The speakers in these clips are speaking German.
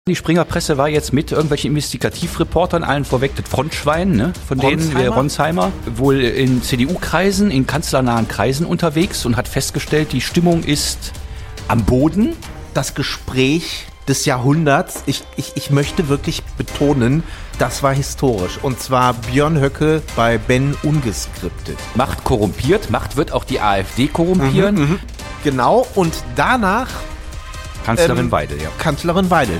Die Springerpresse war jetzt mit irgendwelchen Investigativreportern, allen vorweg das Frontschwein, ne, von denen Ronsheimer, wohl in CDU-Kreisen, in kanzlernahen Kreisen unterwegs und hat festgestellt, die Stimmung ist am Boden. Das Gespräch des Jahrhunderts, ich möchte wirklich betonen, das war historisch. Und zwar Björn Höcke bei Ben ungeskriptet. Macht korrumpiert, Macht wird auch die AfD korrumpieren. Genau, und danach Kanzlerin Weidel, ja. Kanzlerin Weidel.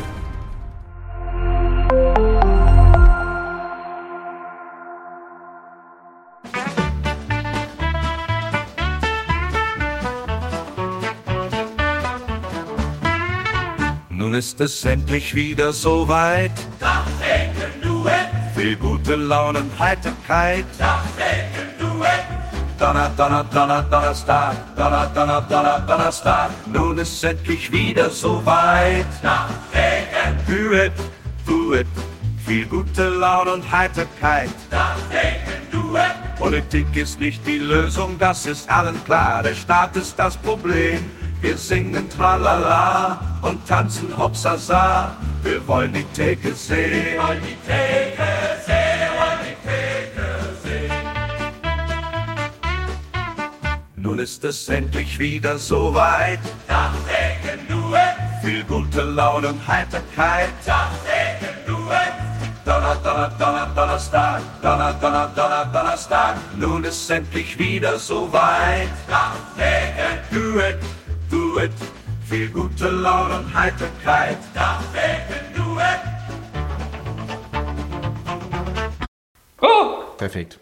Nun ist es endlich wieder soweit. Dachdecken Duett, Viel gute Laune und Heiterkeit. Dachdecken Duett, Donnerstag. Nun ist endlich wieder soweit. Dachdecken Duett. Viel gute Laune und Heiterkeit. Dachdecken Duett, Politik ist nicht die Lösung, das ist allen klar. Der Staat ist das Problem. Wir singen Tralala und tanzen Hopsasa. Wir wollen die Theke sehen. wollen die Theke sehen, wollen die Theke sehen. Nun ist es endlich wieder soweit. Dachdecken Duett, Viel gute Laune und Heiterkeit. Dachdecken Duett, Donnerstag. Nun ist endlich wieder soweit. Dachdecken, Duett. Viel gute Laune und Heiterkeit. Dachdecken Duett. Perfekt.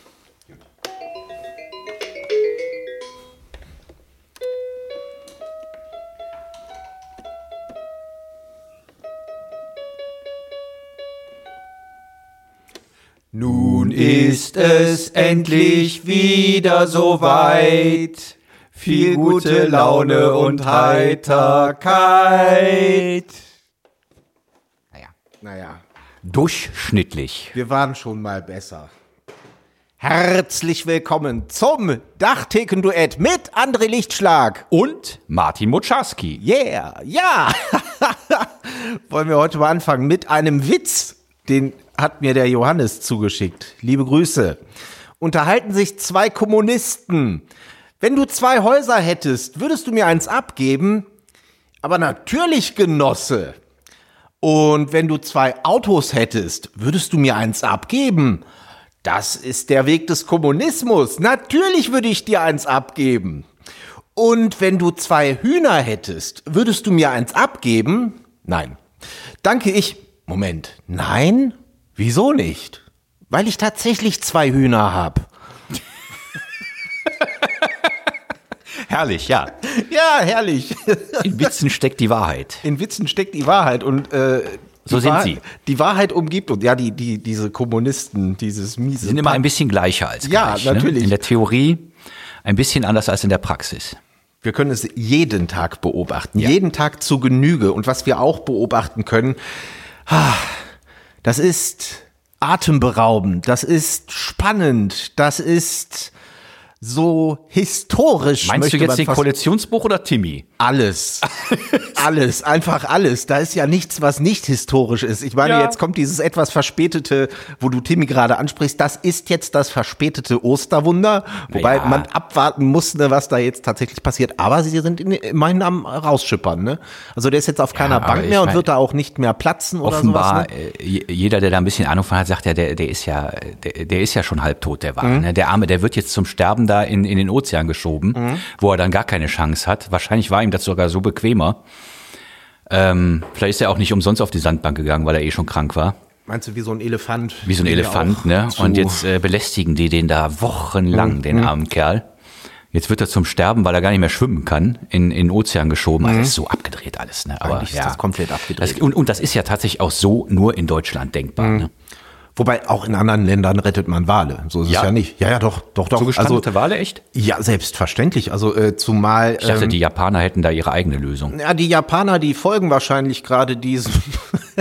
Nun ist es endlich wieder soweit. Viel gute Laune und Heiterkeit. Naja, Durchschnittlich. wir waren schon mal besser. Herzlich willkommen zum Dachtheken-Duett mit André Lichtschlag. Und Martin Motscharski. Yeah, ja. Wollen wir heute mal anfangen mit einem Witz, den hat mir der Johannes zugeschickt. Liebe Grüße. Unterhalten sich zwei Kommunisten. Wenn du zwei Häuser hättest, würdest du mir eins abgeben? Aber natürlich, Genosse. Und wenn du zwei Autos hättest, würdest du mir eins abgeben? Das ist der Weg des Kommunismus. Natürlich würde ich dir eins abgeben. Und wenn du zwei Hühner hättest, würdest du mir eins abgeben? Nein. Danke, Moment. Nein? Wieso nicht? Weil ich tatsächlich zwei Hühner habe. Herrlich, ja. Ja, herrlich. In Witzen steckt die Wahrheit. In Witzen steckt die Wahrheit und So sind sie. Die Wahrheit umgibt uns. Ja, diese Kommunisten, dieses miese. Sie sind immer ein bisschen gleicher als Ja, gleich. natürlich. Ne? In der Theorie ein bisschen anders als in der Praxis. Wir können es jeden Tag beobachten, jeden Tag zu Genüge. Und was wir auch beobachten können, das ist atemberaubend, das ist spannend, das ist so historisch. Meinst du möchte jetzt man den fast- Koalitionsbruch oder Timmy? Alles. Alles, einfach alles. Da ist ja nichts, was nicht historisch ist. Ich meine, Ja. jetzt kommt dieses etwas verspätete, wo du Timmy gerade ansprichst, das ist jetzt das verspätete Osterwunder, wobei Ja. man abwarten musste, was da jetzt tatsächlich passiert. Aber sie sind immerhin am rausschippern, ne? Also der ist jetzt auf keiner aber Bank ich mehr und mein, wird da auch nicht mehr platzen oder Offenbar, sowas. Ne? Jeder, der da ein bisschen Ahnung von hat, sagt ja, der ist ja schon halbtot, der war. Ne? Der Arme, der wird jetzt zum Sterben da in den Ozean geschoben, wo er dann gar keine Chance hat. Wahrscheinlich war ihm das sogar so bequemer. Vielleicht ist er auch nicht umsonst auf die Sandbank gegangen, weil er eh schon krank war. Meinst du, wie so ein Elefant? Wie so ein Den Elefant, auch ne? zu- Und jetzt belästigen die den da wochenlang, den armen Kerl. Jetzt wird er zum Sterben, weil er gar nicht mehr schwimmen kann, in den Ozean geschoben. Also das ist so abgedreht alles, ne? Aber Eigentlich ist das komplett abgedreht. Und das ist ja tatsächlich auch so nur in Deutschland denkbar, ne? Wobei auch in anderen Ländern rettet man Wale. So ist Ja? es ja nicht. Ja, doch. So gestrandete Wale, echt? Ja, selbstverständlich. Also zumal Ich dachte, die Japaner hätten da ihre eigene Lösung. ja, die Japaner, die folgen wahrscheinlich gerade diesem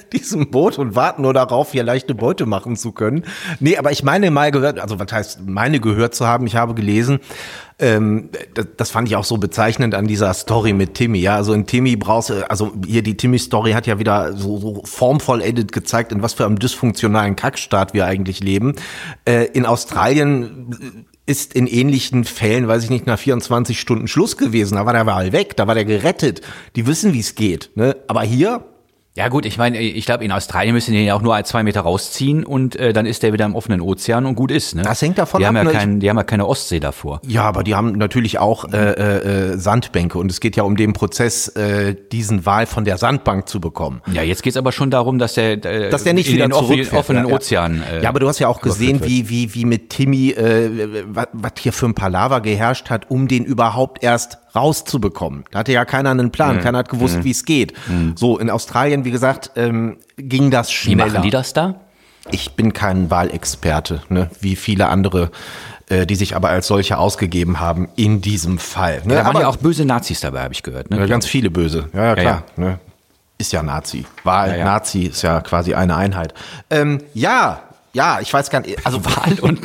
diesem Boot und warten nur darauf, hier leichte Beute machen zu können. Nee, aber ich meine mal gehört, also was heißt meine gehört zu haben, ich habe gelesen, das fand ich auch so bezeichnend an dieser Story mit Timmy, ja, also in Timmy brauchst du, also hier die Timmy-Story hat ja wieder so formvollendet gezeigt, in was für einem dysfunktionalen Kackstaat wir eigentlich leben. In Australien ist in ähnlichen Fällen, weiß ich nicht, nach 24 Stunden Schluss gewesen, da war der Wal weg, da war der gerettet, die wissen, wie es geht, ne? Aber hier... Ja gut, ich meine, ich glaube, in Australien müssen die ja auch nur 2 Meter rausziehen und dann ist der wieder im offenen Ozean und gut ist. Ne? Das hängt davon ab. Die haben ja keine Ostsee davor. Ja, aber die haben natürlich auch Sandbänke und es geht ja um den Prozess, diesen Wal von der Sandbank zu bekommen. Ja, jetzt geht's aber schon darum, dass der nicht in wieder den offenen ja. Ozean. Ja, aber du hast ja auch gesehen, wie mit Timmy, was hier für ein Palaver geherrscht hat, um den überhaupt erst rauszubekommen. Da hatte ja keiner einen Plan, keiner hat gewusst, wie es geht. So, in Australien, wie gesagt, ging das schneller. Wie machen die das da? Ich bin kein Wahlexperte, ne, wie viele andere, die sich aber als solche ausgegeben haben in diesem Fall. Ne? Da waren ja auch böse Nazis dabei, habe ich gehört. Ne? Ja, ganz viele böse. Ja, klar. Ja. Ne? Ist ja Nazi. Wahl, Nazi ist ja quasi eine Einheit. Ja, ich weiß gar nicht. Also Wahl und...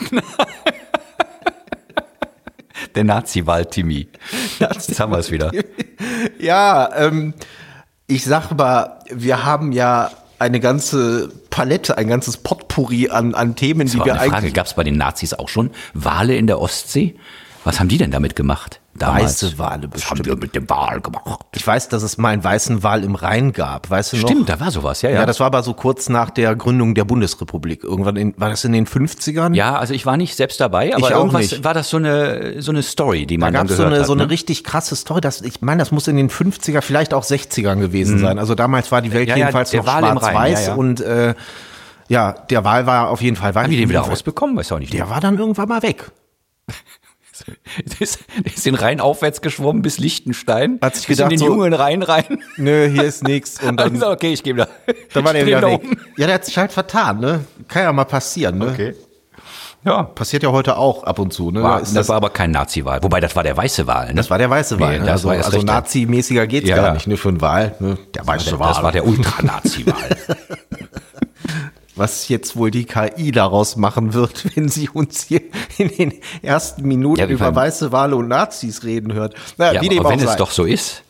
Der Nazi-Wahl Timmy. Jetzt haben wir es wieder. Ja, ich sag mal, wir haben ja eine ganze Palette, ein ganzes Potpourri an Themen, die wir eigentlich... Frage, gab es bei den Nazis auch schon Wale in der Ostsee? Was haben die denn damit gemacht? Damals? Weiße Wale bestimmt. Was haben die mit dem Wal gemacht? Ich weiß, dass es mal einen weißen Wal im Rhein gab, weißt du noch? Stimmt, da war sowas, ja. Ja, das war aber so kurz nach der Gründung der Bundesrepublik. Irgendwann war das in den 50ern? Ja, also ich war nicht selbst dabei, aber irgendwas war das so eine Story, die man dann gehört hat. Da gab es so eine richtig krasse Story. Ich meine, das muss in den 50er, vielleicht auch 60ern gewesen sein. Also damals war die Welt jedenfalls noch schwarz-weiß und der Wal war auf jeden Fall... Haben die den wieder rausbekommen? Weiß auch nicht. Der war dann irgendwann mal weg. Der ist den Rhein aufwärts geschwommen bis Liechtenstein. Hat sich gedacht, in den jungen Rhein rein. Nö, hier ist nichts. Und dann, also, okay, ich gehe da. Dann war der wieder weg. Ja, der hat sich halt vertan, ne? Kann ja mal passieren, ne? Okay. Ja. Passiert ja heute auch ab und zu, ne? Das war aber kein Nazi-Wal. Wobei, das war der weiße Wal, ne? Das war der weiße Wal. Nee, also Nazi-mäßiger geht's gar nicht, ne? Für einen Wal, ne? Der weiße Wal. Das war der Ultra-Nazi-Wal. Was jetzt wohl die KI daraus machen wird, wenn sie uns hier in den ersten Minuten über weiße Wale und Nazis reden hört. Naja, wie dem auch sei. Wenn es doch so ist.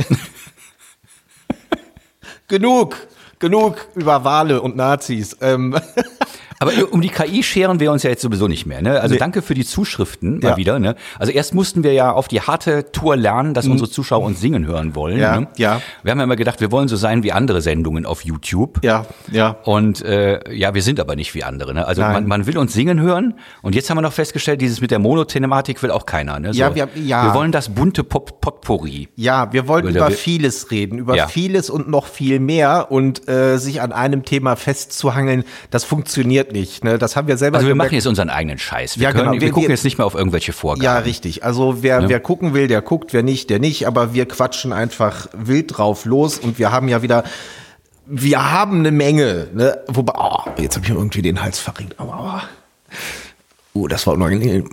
Genug über Wale und Nazis. Aber um die KI scheren wir uns ja jetzt sowieso nicht mehr. Ne? Also danke für die Zuschriften mal wieder. Ne? Also erst mussten wir ja auf die harte Tour lernen, dass unsere Zuschauer uns singen hören wollen. Ja, ne? ja. Wir haben ja immer gedacht, wir wollen so sein wie andere Sendungen auf YouTube. Ja, ja. Und wir sind aber nicht wie andere. Ne? Also man will uns singen hören. Und jetzt haben wir noch festgestellt, dieses mit der Monothematik will auch keiner. Ne? So, wir wollen das bunte Potpourri. Ja, wir wollten über vieles reden, über vieles und noch viel mehr. Und sich an einem Thema festzuhangeln, das funktioniert nicht. Ne? Das haben wir selber. Also wir machen jetzt unseren eigenen Scheiß. Wir gucken jetzt nicht mehr auf irgendwelche Vorgaben. Ja, richtig. Also wer gucken will, der guckt, wer nicht, der nicht. Aber wir quatschen einfach wild drauf los und wir haben eine Menge. Ne? Wobei, jetzt habe ich irgendwie den Hals verrenkt. Das war unangenehm.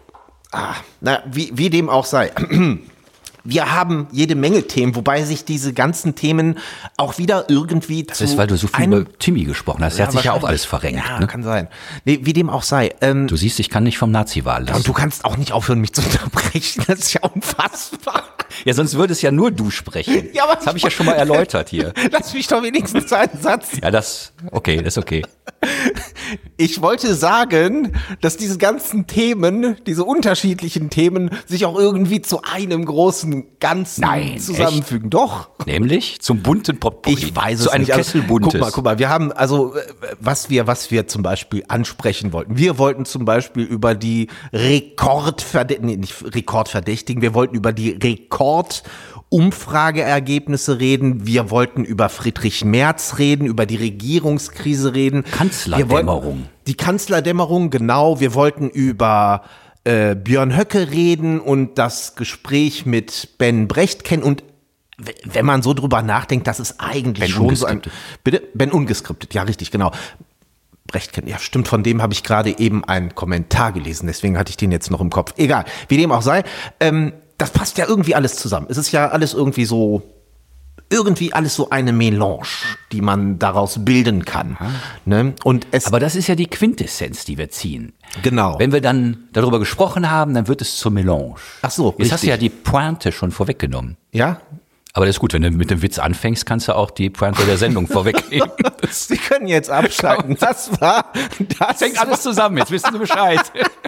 Wie dem auch sei. Wir haben jede Menge Themen, wobei sich diese ganzen Themen auch wieder irgendwie Das ist, weil du so viel über Timmy gesprochen hast. Der hat sich ja auch alles verrenkt. Ja, ne? Kann sein. Nee, wie dem auch sei. Du siehst, ich kann nicht vom Nazi-Wal lassen. Und du kannst auch nicht aufhören, mich zu unterbrechen. Das ist ja unfassbar. Ja, sonst würdest ja nur du sprechen. Ja, aber das habe ich ja schon mal erläutert hier. Lass mich doch wenigstens einen Satz. Ja, das ist okay. Ich wollte sagen, dass diese ganzen Themen, diese unterschiedlichen Themen, sich auch irgendwie zu einem großen Ganzen zusammenfügen. Echt? Doch. Nämlich zum bunten Potpourri. Ich weiß es zu einem nicht. Kessel buntes. Guck mal. Wir haben was wir zum Beispiel ansprechen wollten. Wir wollten zum Beispiel über die Rekordverdächtigen. Wir wollten über die Umfrageergebnisse reden. Wir wollten über Friedrich Merz reden, über die Regierungskrise reden. Kanzlerdämmerung. Die Kanzlerdämmerung, genau. Wir wollten über Björn Höcke reden und das Gespräch mit Ben Brecht kennen. Und wenn man so drüber nachdenkt, das ist eigentlich schon so ein... Bitte? Ben Ungeskriptet, ja richtig, genau. Brecht kennen, ja stimmt, von dem habe ich gerade eben einen Kommentar gelesen, deswegen hatte ich den jetzt noch im Kopf. Egal, wie dem auch sei. Das passt ja irgendwie alles zusammen. Es ist ja alles irgendwie so irgendwie alles so eine Melange, die man daraus bilden kann. Ne? Und Aber das ist ja die Quintessenz, die wir ziehen. Genau. Wenn wir dann darüber gesprochen haben, dann wird es zur Melange. Ach so, Jetzt hast du richtig. ja die Pointe schon vorweggenommen. Ja? Aber das ist gut, wenn du mit dem Witz anfängst, kannst du auch die Pointe der Sendung vorwegnehmen. Sie können jetzt abschalten. Das Hängt alles zusammen, jetzt wissen Sie Bescheid.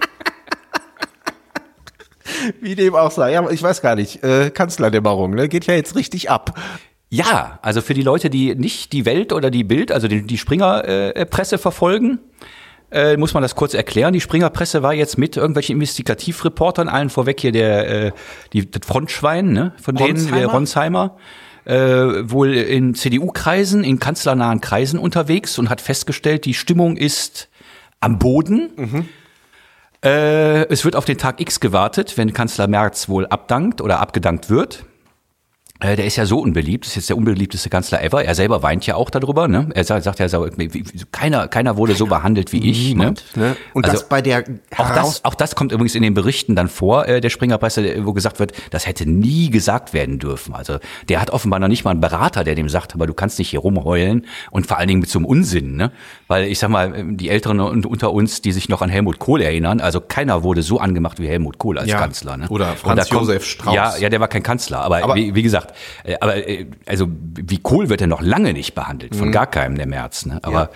Wie dem auch sei. Ja, ich weiß gar nicht. Kanzlerdämmerung, ne? Geht ja jetzt richtig ab. Ja, also für die Leute, die nicht die Welt oder die Bild, also die Springer-Presse verfolgen, muss man das kurz erklären. Die Springer-Presse war jetzt mit irgendwelchen Investigativreportern, allen vorweg hier das Frontschwein, ne, von denen, der Ronsheimer, wohl in CDU-Kreisen, in kanzlernahen Kreisen unterwegs und hat festgestellt, die Stimmung ist am Boden. Es wird auf den Tag X gewartet, wenn Kanzler Merz wohl abdankt oder abgedankt wird. Der ist ja so unbeliebt, ist jetzt der unbeliebteste Kanzler ever. Er selber weint ja auch darüber, ne? Er sagt ja, keiner wurde so behandelt wie ich, Niemand, ne? Und Also, das bei der auch das kommt übrigens in den Berichten dann vor, der Springerpresse, wo gesagt wird, das hätte nie gesagt werden dürfen. Also der hat offenbar noch nicht mal einen Berater, der dem sagt, aber du kannst nicht hier rumheulen und vor allen Dingen mit so einem Unsinn, ne? Weil ich sag mal, die Älteren unter uns, die sich noch an Helmut Kohl erinnern, also keiner wurde so angemacht wie Helmut Kohl als Kanzler, ne? Oder Franz Josef Strauß. Ja, der war kein Kanzler, aber wie gesagt, also wie Kohl wird er noch lange nicht behandelt, von gar keinem, der Merz, ne? Aber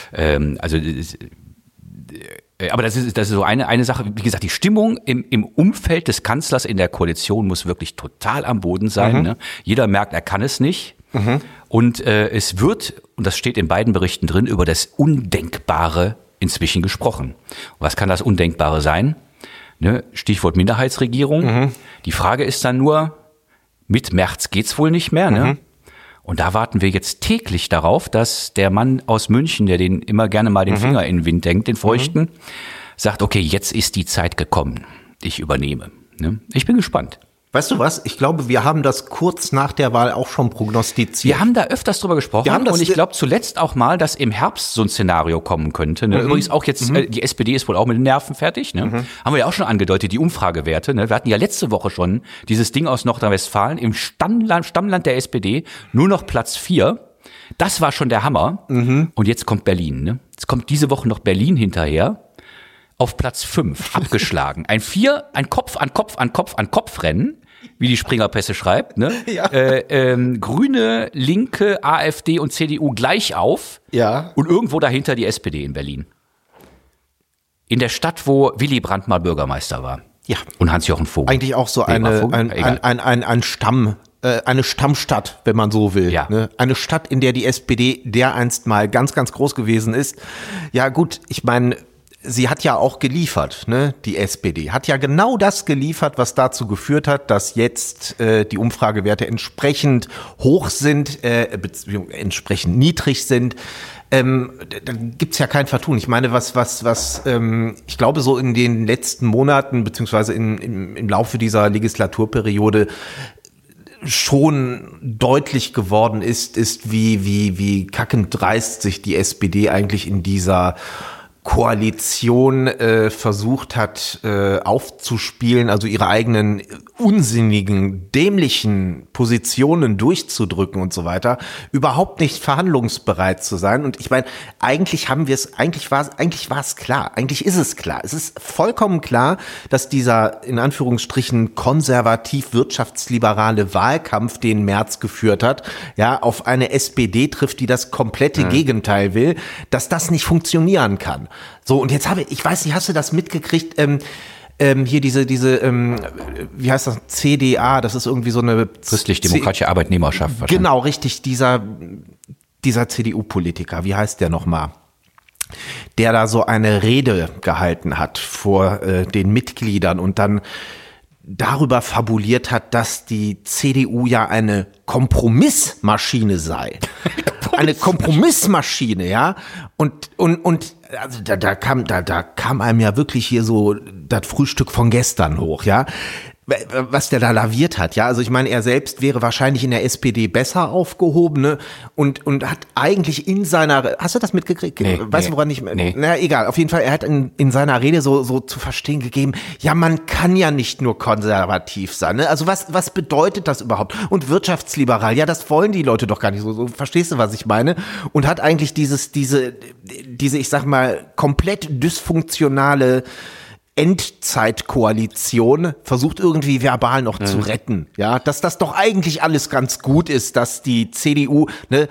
aber das ist so eine Sache, wie gesagt, die Stimmung im Umfeld des Kanzlers in der Koalition muss wirklich total am Boden sein. Ne? Jeder merkt, er kann es nicht. Und es wird, und das steht in beiden Berichten drin, über das Undenkbare inzwischen gesprochen. Und was kann das Undenkbare sein? Ne? Stichwort Minderheitsregierung. Die Frage ist dann nur, mit Merz geht's wohl nicht mehr, ne? Und da warten wir jetzt täglich darauf, dass der Mann aus München, der den immer gerne mal den Finger in den Wind denkt, den Feuchten, sagt, okay, jetzt ist die Zeit gekommen. Ich übernehme. Ne? Ich bin gespannt. Weißt du was? Ich glaube, wir haben das kurz nach der Wahl auch schon prognostiziert. Wir haben da öfters drüber gesprochen und ich glaube zuletzt auch mal, dass im Herbst so ein Szenario kommen könnte. Ne? Übrigens auch jetzt, die SPD ist wohl auch mit den Nerven fertig. Ne? Haben wir ja auch schon angedeutet, die Umfragewerte. Ne? Wir hatten ja letzte Woche schon dieses Ding aus Nordrhein-Westfalen im Stammland der SPD, nur noch Platz 4. Das war schon der Hammer. Und jetzt kommt Berlin. Ne? Jetzt kommt diese Woche noch Berlin hinterher. Auf Platz 5, abgeschlagen. Ein Kopf-an-Kopf-an-Kopf-an-Kopf-Rennen, wie die Springerpresse schreibt. Ne? Ja. Grüne, Linke, AfD und CDU gleich auf. Ja. Und irgendwo dahinter die SPD in Berlin. In der Stadt, wo Willy Brandt mal Bürgermeister war. Ja. Und Hans-Jochen Vogel. Eigentlich auch so ein Stammstadt, wenn man so will. Ja. Ne? Eine Stadt, in der die SPD dereinst mal ganz, ganz groß gewesen ist. Ja gut, ich meine, sie hat ja auch geliefert, ne? Die SPD hat ja genau das geliefert, was dazu geführt hat, dass jetzt die Umfragewerte entsprechend hoch sind, entsprechend niedrig sind. Dann gibt's ja kein Vertun. Ich meine, ich glaube, so in den letzten Monaten, beziehungsweise im Laufe dieser Legislaturperiode schon deutlich geworden ist, wie kackend dreist sich die SPD eigentlich in dieser Koalition versucht hat aufzuspielen, also ihre eigenen unsinnigen, dämlichen Positionen durchzudrücken und so weiter, überhaupt nicht verhandlungsbereit zu sein. Und ich meine, eigentlich war es klar, eigentlich ist es klar. Es ist vollkommen klar, dass dieser in Anführungsstrichen konservativ-wirtschaftsliberale Wahlkampf, den Merz geführt hat, ja, auf eine SPD trifft, die das komplette Gegenteil will, dass das nicht funktionieren kann. So, und jetzt ich weiß nicht, hast du das mitgekriegt, hier diese, wie heißt das, CDA, das ist irgendwie so eine Christlich-Demokratische Arbeitnehmerschaft. Genau, richtig, dieser CDU-Politiker, wie heißt der nochmal? Der da so eine Rede gehalten hat vor den Mitgliedern und dann darüber fabuliert hat, dass die CDU ja eine Kompromissmaschine sei. Eine Kompromissmaschine, ja. Und also da kam einem ja wirklich hier so das Frühstück von gestern hoch, ja. was der da laviert hat, ja, also ich meine, er selbst wäre wahrscheinlich in der SPD besser aufgehoben, ne? Und hat eigentlich in seiner, hast du das mitgekriegt? Weißt du, woran ich, na egal, auf jeden Fall, er hat in seiner Rede so zu verstehen gegeben, ja, man kann ja nicht nur konservativ sein, ne? Also was bedeutet das überhaupt? Und wirtschaftsliberal, ja, das wollen die Leute doch gar nicht so verstehst du, was ich meine? Und hat eigentlich diese, ich sag mal, komplett dysfunktionale Endzeitkoalition versucht irgendwie verbal noch zu retten, ja, dass das doch eigentlich alles ganz gut ist, dass die CDU,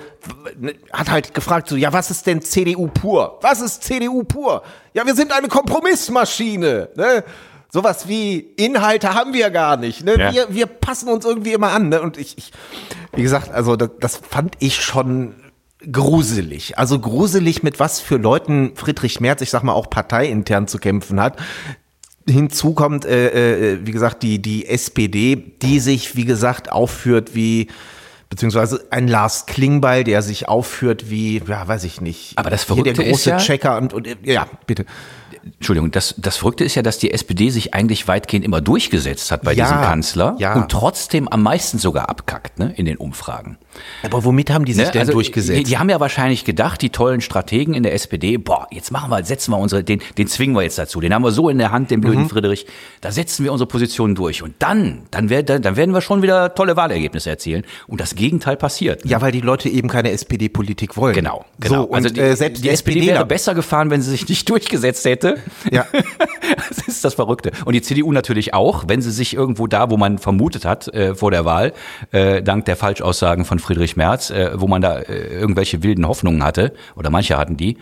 hat halt gefragt so, ja, was ist denn CDU pur? Was ist CDU pur? Ja, wir sind eine Kompromissmaschine, ne? Sowas wie Inhalte haben wir gar nicht, ne? Ja. Wir passen uns irgendwie immer an, ne? Und ich wie gesagt, also das fand ich schon gruselig. Also gruselig, mit was für Leuten Friedrich Merz, ich sag mal, auch parteiintern zu kämpfen hat. Hinzu kommt, wie gesagt, die SPD, die sich, wie gesagt, aufführt wie, beziehungsweise ein Lars Klingbeil, der sich aufführt wie, ja, weiß ich nicht. Aber das Verrückte der große ist Checker und ja, bitte. Entschuldigung, das Verrückte ist ja, dass die SPD sich eigentlich weitgehend immer durchgesetzt hat bei diesem Kanzler und trotzdem am meisten sogar abkackt, ne, in den Umfragen. Aber womit haben die sich denn durchgesetzt? Die haben ja wahrscheinlich gedacht, die tollen Strategen in der SPD, jetzt setzen wir den zwingen wir jetzt dazu, den haben wir so in der Hand, den blöden Friedrich, da setzen wir unsere Positionen durch und dann werden wir schon wieder tolle Wahlergebnisse erzielen und das Gegenteil passiert. Ne? Ja, weil die Leute eben keine SPD-Politik wollen. Genau. So, also selbst die SPD wäre besser gefahren, wenn sie sich nicht durchgesetzt hätte. Ja. Das ist das Verrückte. Und die CDU natürlich auch, wenn sie sich irgendwo da, wo man vermutet hat vor der Wahl, dank der Falschaussagen von Friedrich Merz, wo man da irgendwelche wilden Hoffnungen hatte, oder manche hatten die,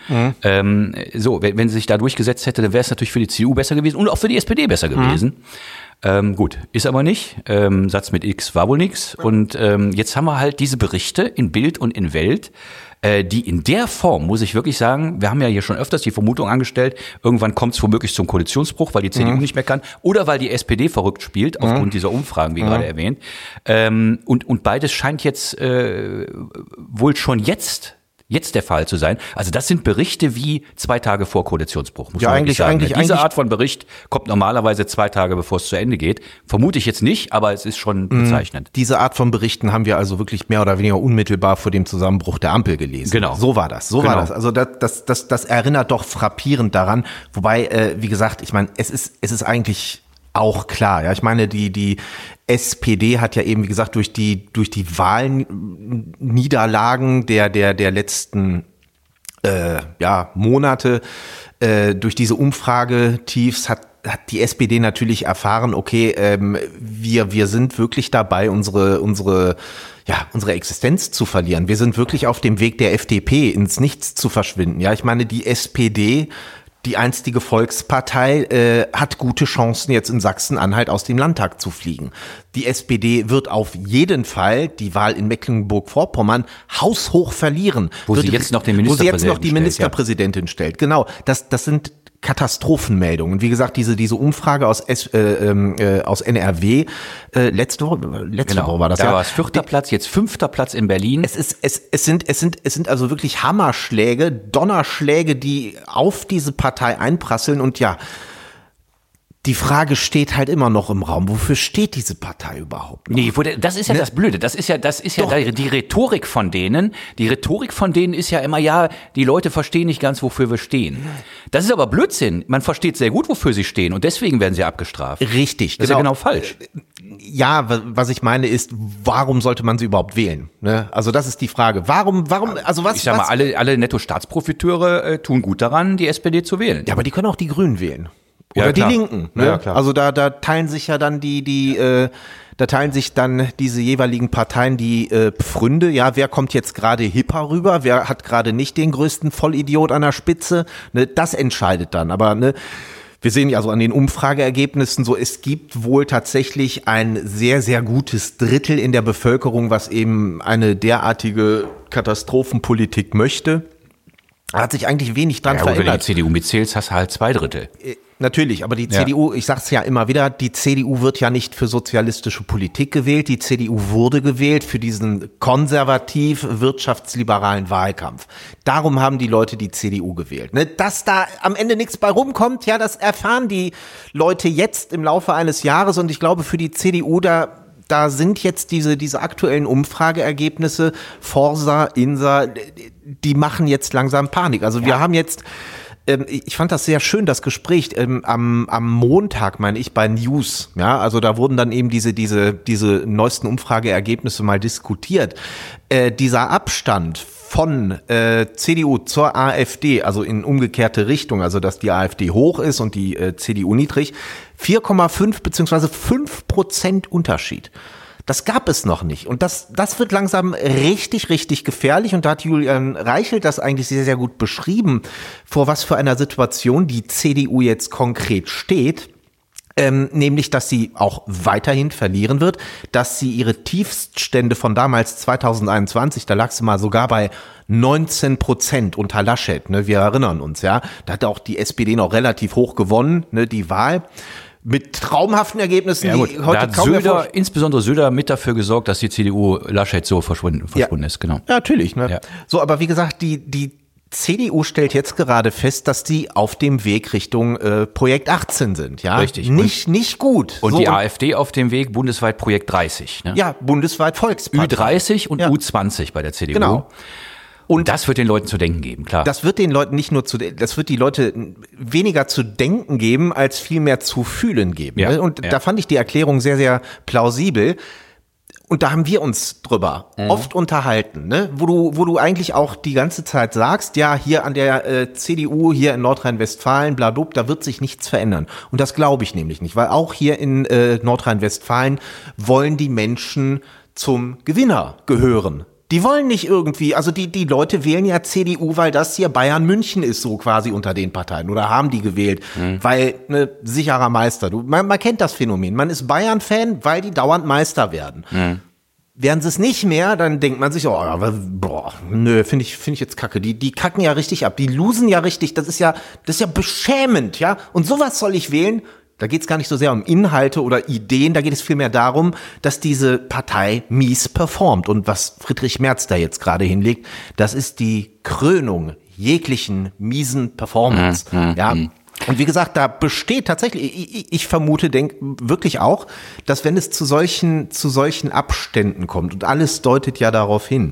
wenn sie sich da durchgesetzt hätte, dann wäre es natürlich für die CDU besser gewesen und auch für die SPD besser gewesen. Gut, ist aber nicht. Satz mit X war wohl nix. Und jetzt haben wir halt diese Berichte in Bild und in Welt, die in der Form, muss ich wirklich sagen, wir haben ja hier schon öfters die Vermutung angestellt, irgendwann kommt es womöglich zum Koalitionsbruch, weil die CDU nicht mehr kann oder weil die SPD verrückt spielt, aufgrund dieser Umfragen, wie gerade erwähnt. Und beides scheint jetzt wohl schon jetzt der Fall zu sein. Also das sind Berichte wie 2 Tage vor Koalitionsbruch, muss man eigentlich sagen. Diese Art von Bericht kommt normalerweise 2 Tage, bevor es zu Ende geht. Vermute ich jetzt nicht, aber es ist schon bezeichnend. Diese Art von Berichten haben wir also wirklich mehr oder weniger unmittelbar vor dem Zusammenbruch der Ampel gelesen. Genau. So war das. Also das erinnert doch frappierend daran. Wobei, wie gesagt, ich meine, es ist eigentlich auch klar. Ja, ich meine, die SPD hat ja eben, wie gesagt, durch die Wahlniederlagen der letzten Monate, durch diese Umfragetiefs hat die SPD natürlich erfahren, okay, wir sind wirklich dabei, unsere Existenz zu verlieren. Wir sind wirklich auf dem Weg der FDP ins Nichts zu verschwinden. Ja, ich meine, die SPD, die einstige Volkspartei, hat gute Chancen, jetzt in Sachsen-Anhalt aus dem Landtag zu fliegen. Die SPD wird auf jeden Fall die Wahl in Mecklenburg-Vorpommern haushoch verlieren. Wo sie jetzt noch die Ministerpräsidentin stellt. Genau, das sind Katastrophenmeldungen. Wie gesagt, diese Umfrage aus NRW, letzte Woche war das. Da war es 4. Platz, jetzt 5. Platz in Berlin. Es sind also wirklich Hammerschläge, Donnerschläge, die auf diese Partei einprasseln und ja, die Frage steht halt immer noch im Raum. Wofür steht diese Partei überhaupt noch? Nee, das ist ja das Blöde. Das ist ja die Rhetorik von denen. Die Rhetorik von denen ist ja immer, die Leute verstehen nicht ganz, wofür wir stehen. Das ist aber Blödsinn. Man versteht sehr gut, wofür sie stehen. Und deswegen werden sie abgestraft. Richtig. Das ist ja genau falsch. Ja, was ich meine ist, warum sollte man sie überhaupt wählen? Ne? Also das ist die Frage. Warum, also was? Ich sag mal, alle Netto-Staatsprofiteure tun gut daran, die SPD zu wählen. Ja, aber die können auch die Grünen wählen. Oder die Linken. Ne? Ja, klar. Also da teilen sich ja dann diese jeweiligen Parteien die Pfründe. Ja, wer kommt jetzt gerade hipper rüber? Wer hat gerade nicht den größten Vollidiot an der Spitze? Ne, das entscheidet dann. Aber wir sehen ja also an den Umfrageergebnissen so, es gibt wohl tatsächlich ein sehr, sehr gutes Drittel in der Bevölkerung, was eben eine derartige Katastrophenpolitik möchte. Da hat sich eigentlich wenig dran verändert. Wenn du die CDU mitzählst, hast du halt 2 Drittel. Natürlich, aber die CDU, ich sag's ja immer wieder, die CDU wird ja nicht für sozialistische Politik gewählt, die CDU wurde gewählt für diesen konservativ wirtschaftsliberalen Wahlkampf. Darum haben die Leute die CDU gewählt. Ne? Dass da am Ende nichts bei rumkommt, ja, das erfahren die Leute jetzt im Laufe eines Jahres und ich glaube für die CDU da sind jetzt diese aktuellen Umfrageergebnisse, Forsa, INSA, die machen jetzt langsam Panik. Also wir haben jetzt, ich fand das sehr schön, das Gespräch am Montag, meine ich, bei News. Ja, also da wurden dann eben diese neuesten Umfrageergebnisse mal diskutiert. Dieser Abstand von CDU zur AfD, also in umgekehrte Richtung, also dass die AfD hoch ist und die CDU niedrig, 4,5 beziehungsweise 5% Unterschied. Das gab es noch nicht. Und das wird langsam richtig, richtig gefährlich. Und da hat Julian Reichelt das eigentlich sehr, sehr gut beschrieben, vor was für einer Situation die CDU jetzt konkret steht. Nämlich, dass sie auch weiterhin verlieren wird, dass sie ihre Tiefststände von damals 2021, da lag sie mal sogar bei 19% unter Laschet, ne, wir erinnern uns, ja, da hat auch die SPD noch relativ hoch gewonnen, ne, die Wahl. Mit traumhaften Ergebnissen, ja, die heute da hat kaum Söder, insbesondere Söder, mit dafür gesorgt, dass die CDU Laschet so verschwunden ist, genau. Ja, natürlich, ne. Ja. So, aber wie gesagt, die CDU stellt jetzt gerade fest, dass die auf dem Weg Richtung Projekt 18 sind, ja. Richtig. Nicht gut. Und so, die AfD auf dem Weg bundesweit Projekt 30, ne? Ja, bundesweit Volkspartei. Ü30 und Ja. U20 bei der CDU. Genau. Und das wird den Leuten zu denken geben, klar. Das wird den Leuten das wird die Leute weniger zu denken geben, als viel mehr zu fühlen geben. Ja, Ne? Und ja. da fand ich die Erklärung sehr, sehr plausibel. Und da haben wir uns drüber oft unterhalten, ne? Wo du eigentlich auch die ganze Zeit sagst, ja, hier an der CDU, hier in Nordrhein-Westfalen, bladub, da wird sich nichts verändern. Und das glaube ich nämlich nicht, weil auch hier in Nordrhein-Westfalen wollen die Menschen zum Gewinner gehören. Die wollen nicht irgendwie, also die Leute wählen ja CDU, weil das hier Bayern München ist, so quasi unter den Parteien. Oder haben die gewählt, weil, ne, sicherer Meister. Man kennt das Phänomen. Man ist Bayern-Fan, weil die dauernd Meister werden. Wären sie es nicht mehr, dann denkt man sich, nö, finde ich jetzt kacke. Die kacken ja richtig ab, die losen ja richtig, das ist ja beschämend, ja. Und sowas soll ich wählen. Da geht es gar nicht so sehr um Inhalte oder Ideen, da geht es vielmehr darum, dass diese Partei mies performt. Und was Friedrich Merz da jetzt gerade hinlegt, das ist die Krönung jeglichen miesen Performance. Ja. Und wie gesagt, da besteht tatsächlich, ich vermute, wirklich auch, dass wenn es zu solchen Abständen kommt, und alles deutet ja darauf hin,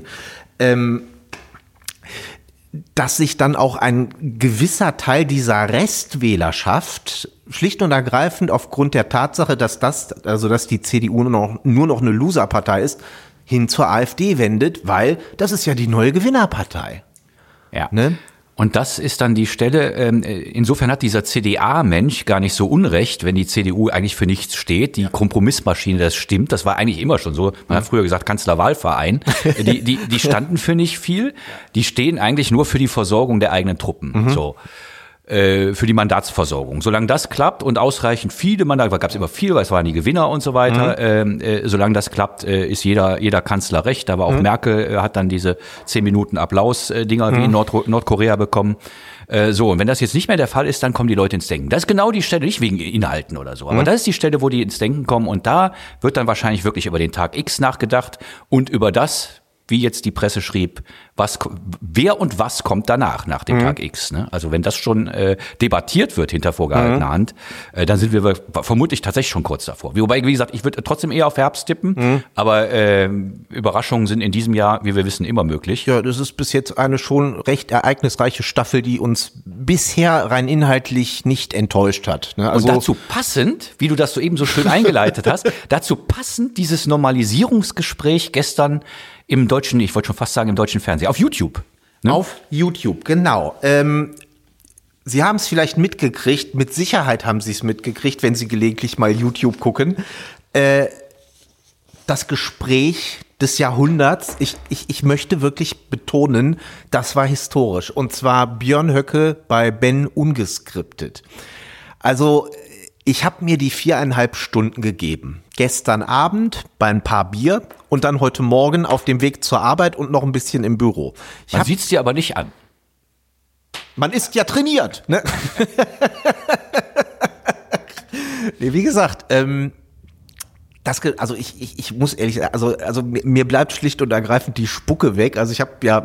dass sich dann auch ein gewisser Teil dieser Restwählerschaft schlicht und ergreifend aufgrund der Tatsache, dass die CDU nur noch eine Loserpartei ist, hin zur AfD wendet, weil das ist ja die neue Gewinnerpartei. Ja. Ne? Und das ist dann die Stelle, insofern hat dieser CDA-Mensch gar nicht so unrecht, wenn die CDU eigentlich für nichts steht. Die Kompromissmaschine, das stimmt, das war eigentlich immer schon so. Man hat früher gesagt Kanzlerwahlverein. Die standen für nicht viel. Die stehen eigentlich nur für die Versorgung der eigenen Truppen. So. Für die Mandatsversorgung. Solange das klappt und ausreichend viele Mandate, gab es immer viele, weil es waren die Gewinner und so weiter, solange das klappt, ist jeder Kanzler recht, aber auch Merkel hat dann diese 10 Minuten Applaus-Dinger wie in Nordkorea bekommen. So, und wenn das jetzt nicht mehr der Fall ist, dann kommen die Leute ins Denken. Das ist genau die Stelle, nicht wegen Inhalten oder so, aber das ist die Stelle, wo die ins Denken kommen und da wird dann wahrscheinlich wirklich über den Tag X nachgedacht und über das, wie jetzt die Presse schrieb, wer und was kommt danach, nach dem Tag X. Ne? Also wenn das schon debattiert wird hinter vorgehaltener Hand, dann sind wir vermutlich tatsächlich schon kurz davor. Wobei, wie gesagt, ich würde trotzdem eher auf Herbst tippen, aber Überraschungen sind in diesem Jahr, wie wir wissen, immer möglich. Ja, das ist bis jetzt eine schon recht ereignisreiche Staffel, die uns bisher rein inhaltlich nicht enttäuscht hat. Ne? Also und dazu passend, wie du das so eben so schön eingeleitet hast, dazu passend dieses Normalisierungsgespräch gestern im deutschen, ich wollte schon fast sagen im deutschen Fernsehen, auf YouTube. Ne? Auf YouTube, genau. Sie haben es vielleicht mitgekriegt, mit Sicherheit haben Sie es mitgekriegt, wenn Sie gelegentlich mal YouTube gucken. Das Gespräch des Jahrhunderts, ich möchte wirklich betonen, das war historisch. Und zwar Björn Höcke bei Ben Ungeskriptet. Also ich habe mir die 4,5 Stunden gegeben. Gestern Abend bei ein paar Bier und dann heute Morgen auf dem Weg zur Arbeit und noch ein bisschen im Büro. Man sieht's dir aber nicht an. Man ist ja trainiert, ne? Nee, wie gesagt, also ich muss ehrlich sagen, also mir bleibt schlicht und ergreifend die Spucke weg. Also ich habe ja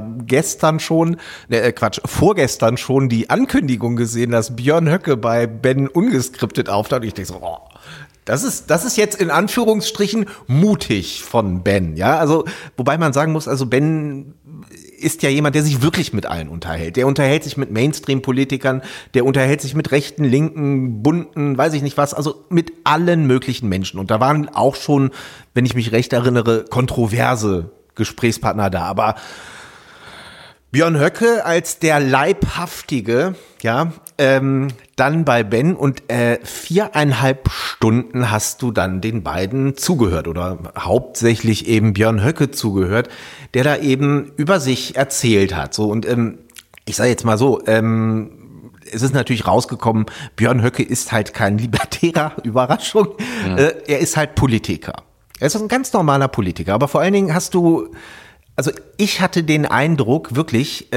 vorgestern schon die Ankündigung gesehen, dass Björn Höcke bei Ben ungeskriptet auftaucht. Und ich denke so, oh, das ist jetzt in Anführungsstrichen mutig von Ben, ja. Also, wobei man sagen muss, also Ben ist ja jemand, der sich wirklich mit allen unterhält. Der unterhält sich mit Mainstream-Politikern, der unterhält sich mit rechten, linken, bunten, weiß ich nicht was, also mit allen möglichen Menschen. Und da waren auch schon, wenn ich mich recht erinnere, kontroverse Gesprächspartner da. Aber Björn Höcke als der Leibhaftige, ja, dann bei Ben und 4,5 Stunden hast du dann den beiden zugehört oder hauptsächlich eben Björn Höcke zugehört, der da eben über sich erzählt hat. So und ich sage jetzt mal so, es ist natürlich rausgekommen, Björn Höcke ist halt kein Libertärer, Überraschung, er ist halt Politiker. Er ist ein ganz normaler Politiker, aber vor allen Dingen also ich hatte den Eindruck wirklich,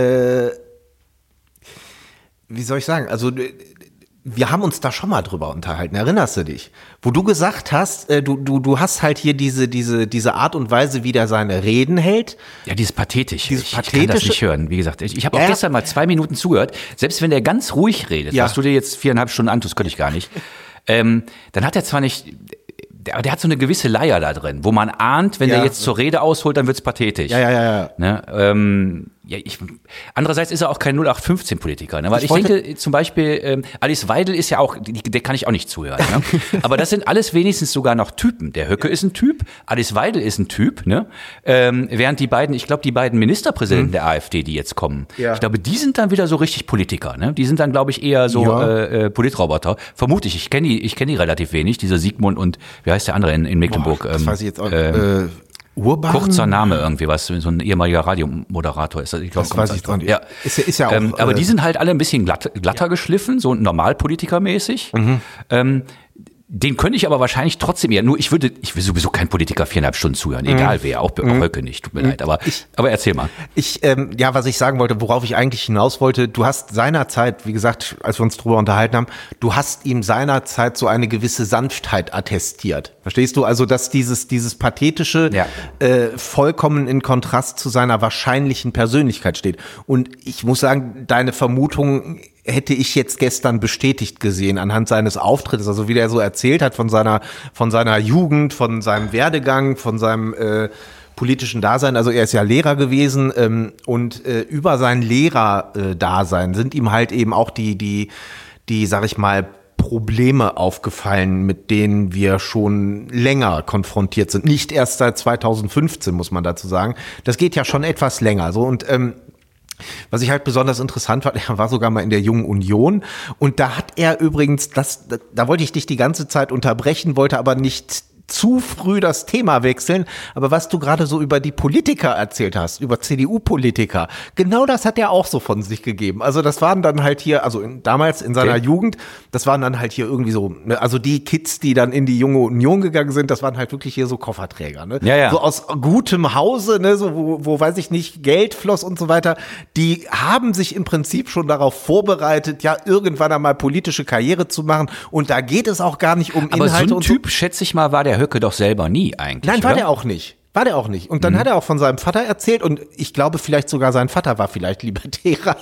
wie soll ich sagen, also wir haben uns da schon mal drüber unterhalten, erinnerst du dich? Wo du gesagt hast, du hast halt hier diese Art und Weise, wie der seine Reden hält. Ja, dieses Pathetische. Ich kann das nicht hören, wie gesagt. Ich habe auch gestern mal 2 Minuten zugehört, selbst wenn der ganz ruhig redet, was du dir jetzt 4,5 Stunden antust, könnte ich gar nicht, dann hat er zwar nicht... Der hat so eine gewisse Leier da drin, wo man ahnt, wenn der jetzt zur Rede ausholt, dann wird's pathetisch. Ja. Ne? Andererseits ist er auch kein 0815-Politiker, ne? Weil ich denke zum Beispiel, Alice Weidel ist ja auch, der kann ich auch nicht zuhören. Ne? Aber das sind alles wenigstens sogar noch Typen. Der Höcke ist ein Typ, Alice Weidel ist ein Typ, ne? Während die beiden Ministerpräsidenten der AfD, die jetzt kommen, ich glaube, die sind dann wieder so richtig Politiker. Ne? Die sind dann, glaube ich, eher so Politroboter. Vermute ich. Ich kenne die relativ wenig, dieser Sigmund und wie heißt der andere in Mecklenburg? Das weiß ich jetzt auch. Urban? Kurzer Name irgendwie, was so ein ehemaliger Radiomoderator ist. Ich glaub, das weiß ich dran. Ja. Ist ja auch. Aber die sind halt alle ein bisschen glatter geschliffen, so Normalpolitikermäßig. Den könnte ich aber wahrscheinlich trotzdem eher, nur ich will sowieso kein Politiker 4,5 Stunden zuhören, egal wer, auch Höcke nicht, tut mir leid, aber erzähl mal. Was ich sagen wollte, worauf ich eigentlich hinaus wollte, du hast seinerzeit, wie gesagt, als wir uns drüber unterhalten haben, du hast ihm seinerzeit so eine gewisse Sanftheit attestiert. Verstehst du? Also, dass dieses Pathetische vollkommen in Kontrast zu seiner wahrscheinlichen Persönlichkeit steht. Und ich muss sagen, deine Vermutung hätte ich jetzt gestern bestätigt gesehen anhand seines Auftrittes, also wie der so erzählt hat von seiner Jugend, von seinem Werdegang, von seinem politischen Dasein. Also er ist ja Lehrer gewesen und über sein Lehrerdasein sind ihm halt eben auch die sag ich mal, Probleme aufgefallen, mit denen wir schon länger konfrontiert sind. Nicht erst seit 2015, muss man dazu sagen. Das geht ja schon etwas länger. So und was ich halt besonders interessant fand, er war sogar mal in der Jungen Union und da hat er übrigens, da wollte ich dich die ganze Zeit unterbrechen, wollte aber nicht zu früh das Thema wechseln, aber was du gerade so über die Politiker erzählt hast, über CDU-Politiker, genau das hat er auch so von sich gegeben. Also das waren dann halt hier, also damals in seiner Jugend, das waren dann halt hier irgendwie so, also die Kids, die dann in die Junge Union gegangen sind, das waren halt wirklich hier so Kofferträger, ne? Ja. So aus gutem Hause, ne, so wo weiß ich nicht, Geld floss und so weiter. Die haben sich im Prinzip schon darauf vorbereitet, ja, irgendwann einmal politische Karriere zu machen und da geht es auch gar nicht um Inhalte. Aber so ein und Typ, schätze ich mal, war der Höcke doch selber nie eigentlich. Nein, war der auch nicht. Und dann hat er auch von seinem Vater erzählt und ich glaube vielleicht sogar sein Vater war vielleicht Libertärer,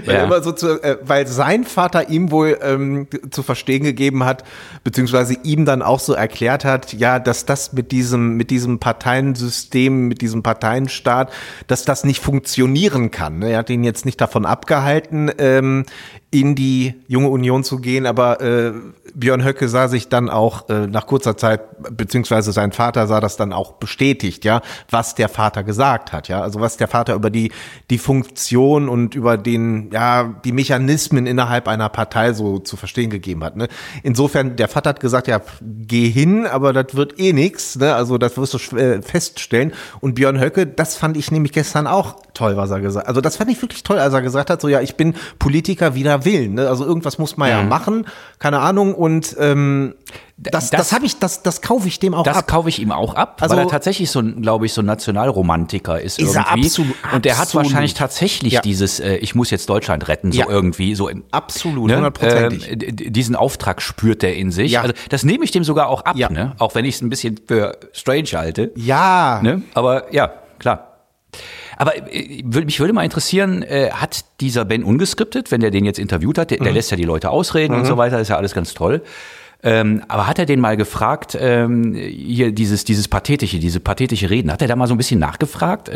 weil sein Vater ihm wohl zu verstehen gegeben hat, beziehungsweise ihm dann auch so erklärt hat, ja, dass das mit diesem Parteiensystem, mit diesem Parteienstaat, dass das nicht funktionieren kann. Er hat ihn jetzt nicht davon abgehalten, in die Junge Union zu gehen, aber Björn Höcke sah sich dann auch nach kurzer Zeit, beziehungsweise sein Vater sah das dann auch bestätigt, ja, was der Vater gesagt hat, ja, also was der Vater über die Funktion und über die Mechanismen innerhalb einer Partei so zu verstehen gegeben hat, ne. Insofern, der Vater hat gesagt, ja, geh hin, aber das wird eh nix, ne, also das wirst du feststellen. Und Björn Höcke, das fand ich nämlich gestern auch toll, was er gesagt hat. Also das fand ich wirklich toll, als er gesagt hat, so ja, ich bin Politiker wider Willen, ne, also irgendwas muss man ja machen, keine Ahnung, und das kaufe ich dem auch ab. Das kaufe ich ihm auch ab, weil er tatsächlich so ein, glaube ich, so ein Nationalromantiker ist irgendwie. Er absolut. Und der hat wahrscheinlich tatsächlich dieses, ich muss jetzt Deutschland retten, so irgendwie. So absolut, 100%. Diesen Auftrag spürt er in sich. Ja. Also, das nehme ich dem sogar auch ab, Ja. ne? Auch wenn ich es ein bisschen für strange halte. Ja. Ne? Aber ja, klar. Aber mich würde mal interessieren, hat dieser Ben ungeskriptet, wenn der den jetzt interviewt hat, der lässt ja die Leute ausreden und so weiter, ist ja alles ganz toll. Aber hat er den mal gefragt, hier diese pathetische Reden, hat er da mal so ein bisschen nachgefragt,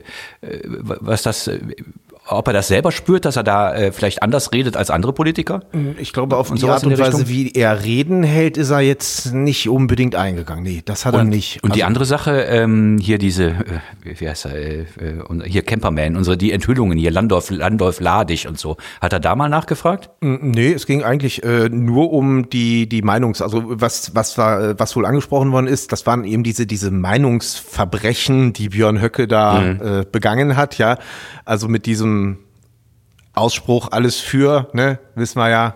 was das, ob er das selber spürt, dass er da vielleicht anders redet als andere Politiker? Ich glaube, auf die sowas Art in und der Weise, Richtung? wie er Reden hält, ist er jetzt nicht unbedingt eingegangen. Nee, das hat er nicht. Und die andere Sache, hier diese, wie heißt er, hier Camperman, die Enthüllungen hier, Landolf Ladig und so. Hat er da mal nachgefragt? Nee, es ging eigentlich nur um die also was wohl angesprochen worden ist, das waren eben diese Meinungsverbrechen, die Björn Höcke da begangen hat, ja. Also mit diesem Ausspruch alles für, ne, wissen wir ja.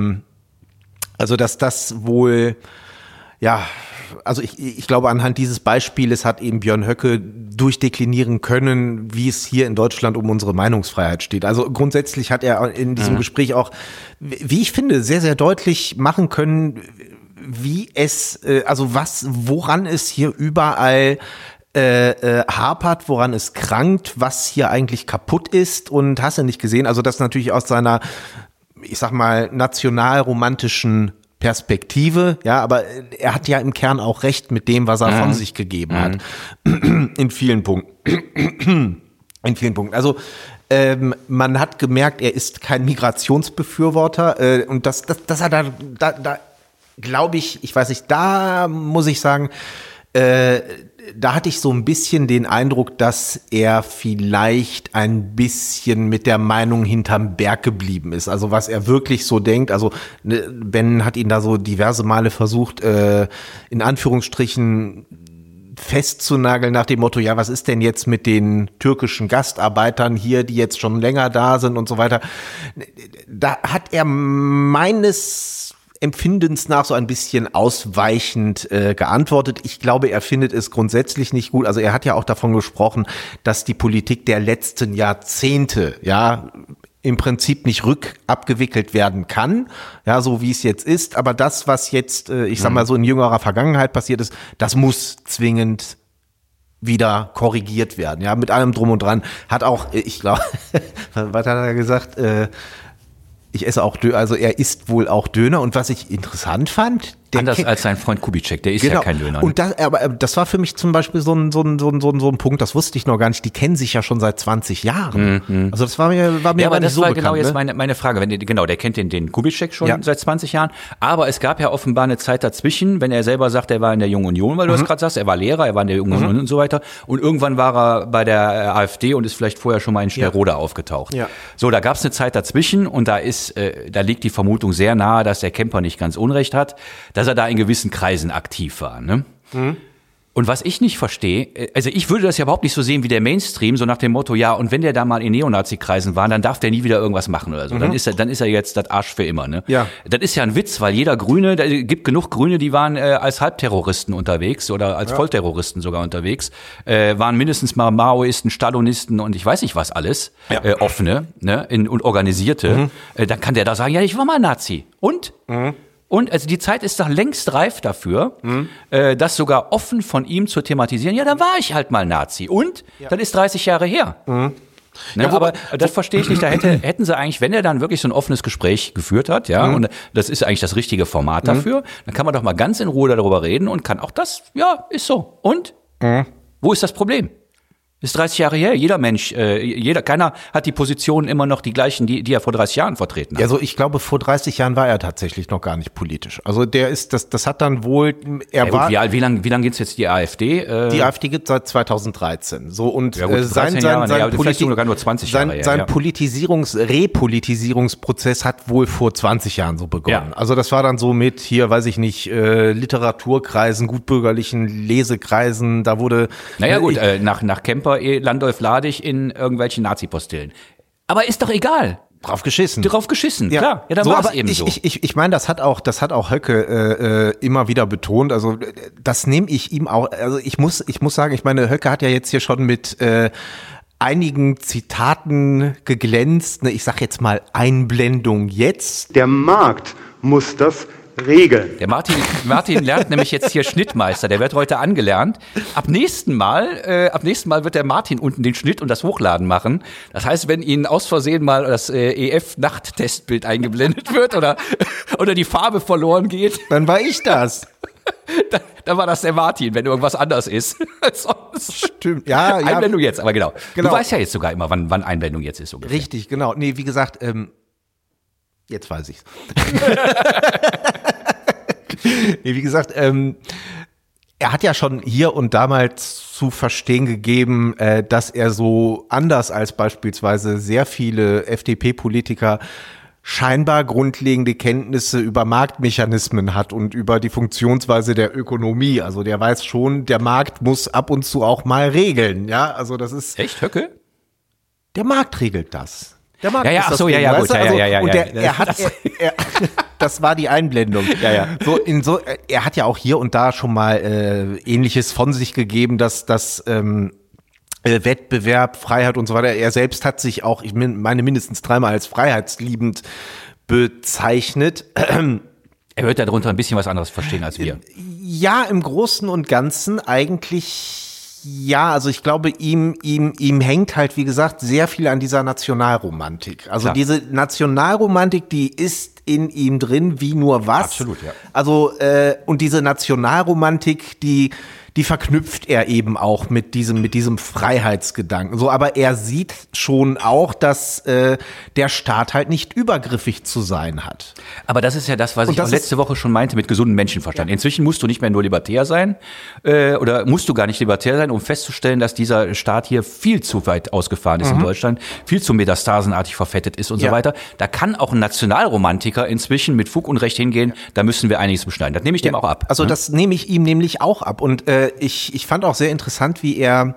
Also dass das wohl, ja, also ich glaube, anhand dieses Beispieles hat eben Björn Höcke durchdeklinieren können, wie es hier in Deutschland um unsere Meinungsfreiheit steht. Also grundsätzlich hat er in diesem Gespräch auch, wie ich finde, sehr, sehr deutlich machen können, wie es, woran es hier überall hapert, woran es krankt, was hier eigentlich kaputt ist, und hast du nicht gesehen, also das natürlich aus seiner, ich sag mal, nationalromantischen Perspektive, ja, aber er hat ja im Kern auch recht mit dem, was er von sich gegeben hat. In vielen Punkten. Also man hat gemerkt, er ist kein Migrationsbefürworter, und das hat er da glaube ich weiß nicht, da muss ich sagen, da hatte ich so ein bisschen den Eindruck, dass er vielleicht ein bisschen mit der Meinung hinterm Berg geblieben ist. Also was er wirklich so denkt. Also Ben hat ihn da so diverse Male versucht, in Anführungsstrichen festzunageln nach dem Motto, ja, was ist denn jetzt mit den türkischen Gastarbeitern hier, die jetzt schon länger da sind und so weiter. Da hat er meines Empfindens nach so ein bisschen ausweichend geantwortet. Ich glaube, er findet es grundsätzlich nicht gut. Also er hat ja auch davon gesprochen, dass die Politik der letzten Jahrzehnte, ja, im Prinzip nicht rückabgewickelt werden kann, ja, so wie es jetzt ist. Aber das, was jetzt, ich sag mal so in jüngerer Vergangenheit passiert ist, das muss zwingend wieder korrigiert werden, ja, mit allem drum und dran. Hat auch, ich glaube, was hat er gesagt, ich esse auch Döner, also er isst wohl auch Döner, und was ich interessant fand, anders als sein Freund Kubitschek, der isst ja kein Döner. Ne? Und aber das war für mich zum Beispiel so ein Punkt, das wusste ich noch gar nicht, die kennen sich ja schon seit 20 Jahren. Also das war mir ja, aber gar nicht das so war bekannt, genau jetzt ne? meine Frage. Der kennt den Kubitschek schon seit 20 Jahren, aber es gab ja offenbar eine Zeit dazwischen, wenn er selber sagt, er war in der Jungen Union, weil du das gerade sagst, er war Lehrer, er war in der Jungen Union und so weiter, und irgendwann war er bei der AfD und ist vielleicht vorher schon mal in Schnellroda aufgetaucht. Ja. So, da gab es eine Zeit dazwischen, und da liegt die Vermutung sehr nahe, dass der Kemper nicht ganz Unrecht hat, dass er da in gewissen Kreisen aktiv war. Ne? Und was ich nicht verstehe, also ich würde das ja überhaupt nicht so sehen wie der Mainstream, so nach dem Motto, ja, und wenn der da mal in Neonazi-Kreisen war, dann darf der nie wieder irgendwas machen oder so. Dann ist er jetzt das Arsch für immer. Ne? Ja. Das ist ja ein Witz, weil jeder Grüne, da gibt genug Grüne, die waren als Halbterroristen unterwegs oder als Vollterroristen sogar unterwegs, waren mindestens mal Maoisten, Stalinisten und ich weiß nicht was alles, offene, ne, und organisierte. Dann kann der da sagen, ja, ich war mal Nazi. Und? Und also die Zeit ist doch längst reif dafür, das sogar offen von ihm zu thematisieren. Ja, da war ich halt mal Nazi. Und? Das ist 30 Jahre her. Ne, ja, aber das verstehe ich nicht. Da hätten sie eigentlich, wenn er dann wirklich so ein offenes Gespräch geführt hat, ja, und das ist eigentlich das richtige Format dafür, dann kann man doch mal ganz in Ruhe darüber reden und kann auch das, ja, ist so. Und? Wo ist das Problem? Ist 30 Jahre her. Jeder Mensch, keiner hat die Positionen immer noch die gleichen, die er vor 30 Jahren vertreten hat. Also ich glaube, vor 30 Jahren war er tatsächlich noch gar nicht politisch. Also der ist, das hat dann wohl, wie lang gibt's jetzt die AfD? Die AfD gibt es seit 2013. So, und ja, gut, sein Repolitisierungsprozess hat wohl vor 20 Jahren so begonnen. Ja. Also das war dann so mit hier, weiß ich nicht, Literaturkreisen, gutbürgerlichen Lesekreisen, da wurde. Naja gut, nach Kemper Landolf Ladig in irgendwelchen Nazi-Postillen. Aber ist doch egal. Drauf geschissen. Klar. Ja, dann war es eben so. Ich meine, das hat auch Höcke immer wieder betont. Also das nehme ich ihm auch. Also ich muss sagen, ich meine, Höcke hat ja jetzt hier schon mit einigen Zitaten geglänzt. Ne? Ich sag jetzt mal Einblendung jetzt. Der Markt muss das regeln. Der Martin lernt nämlich jetzt hier Schnittmeister. Der wird heute angelernt. Ab nächsten Mal wird der Martin unten den Schnitt und das Hochladen machen. Das heißt, wenn Ihnen aus Versehen mal das EF-Nachttestbild eingeblendet wird oder die Farbe verloren geht, dann war ich das. Dann war das der Martin, wenn irgendwas anders ist. Stimmt. Ja. Einblendung jetzt, aber genau. Du weißt ja jetzt sogar immer, wann Einblendung jetzt ist. Ungefähr. Richtig, genau. Nee, wie gesagt, jetzt weiß ich's. Nee, wie gesagt, er hat ja schon hier und damals zu verstehen gegeben, dass er so anders als beispielsweise sehr viele FDP-Politiker scheinbar grundlegende Kenntnisse über Marktmechanismen hat und über die Funktionsweise der Ökonomie. Also der weiß schon, der Markt muss ab und zu auch mal regeln. Ja, also das ist. Echt, Höcke? Der Markt regelt das. Der Markt ja, ist das gut, Ding, ja, weißt du? ja. Und das war die Einblendung. Ja. Er hat ja auch hier und da schon mal Ähnliches von sich gegeben, dass das Wettbewerb, Freiheit und so weiter. Er selbst hat sich auch, ich meine, mindestens 3-mal als freiheitsliebend bezeichnet. Er wird darunter ein bisschen was anderes verstehen als wir. Ja, im Großen und Ganzen eigentlich. Ja, also ich glaube, ihm hängt halt, wie gesagt, sehr viel an dieser Nationalromantik. Also Klar. diese Nationalromantik, die ist in ihm drin wie nur was. Absolut, ja. Also, und diese Nationalromantik, die verknüpft er eben auch mit diesem Freiheitsgedanken. So, aber er sieht schon auch, dass der Staat halt nicht übergriffig zu sein hat. Aber das ist ja das, was ich auch letzte Woche schon meinte mit gesundem Menschenverstand. Ja. Inzwischen musst du nicht mehr nur libertär sein oder musst du gar nicht libertär sein, um festzustellen, dass dieser Staat hier viel zu weit ausgefahren ist in Deutschland, viel zu metastasenartig verfettet ist und so weiter. Da kann auch ein Nationalromantiker inzwischen mit Fug und Recht hingehen, da müssen wir einiges beschneiden. Das nehme ich dem auch ab. Also das nehme ich ihm nämlich auch ab. Und ich fand auch sehr interessant, wie er,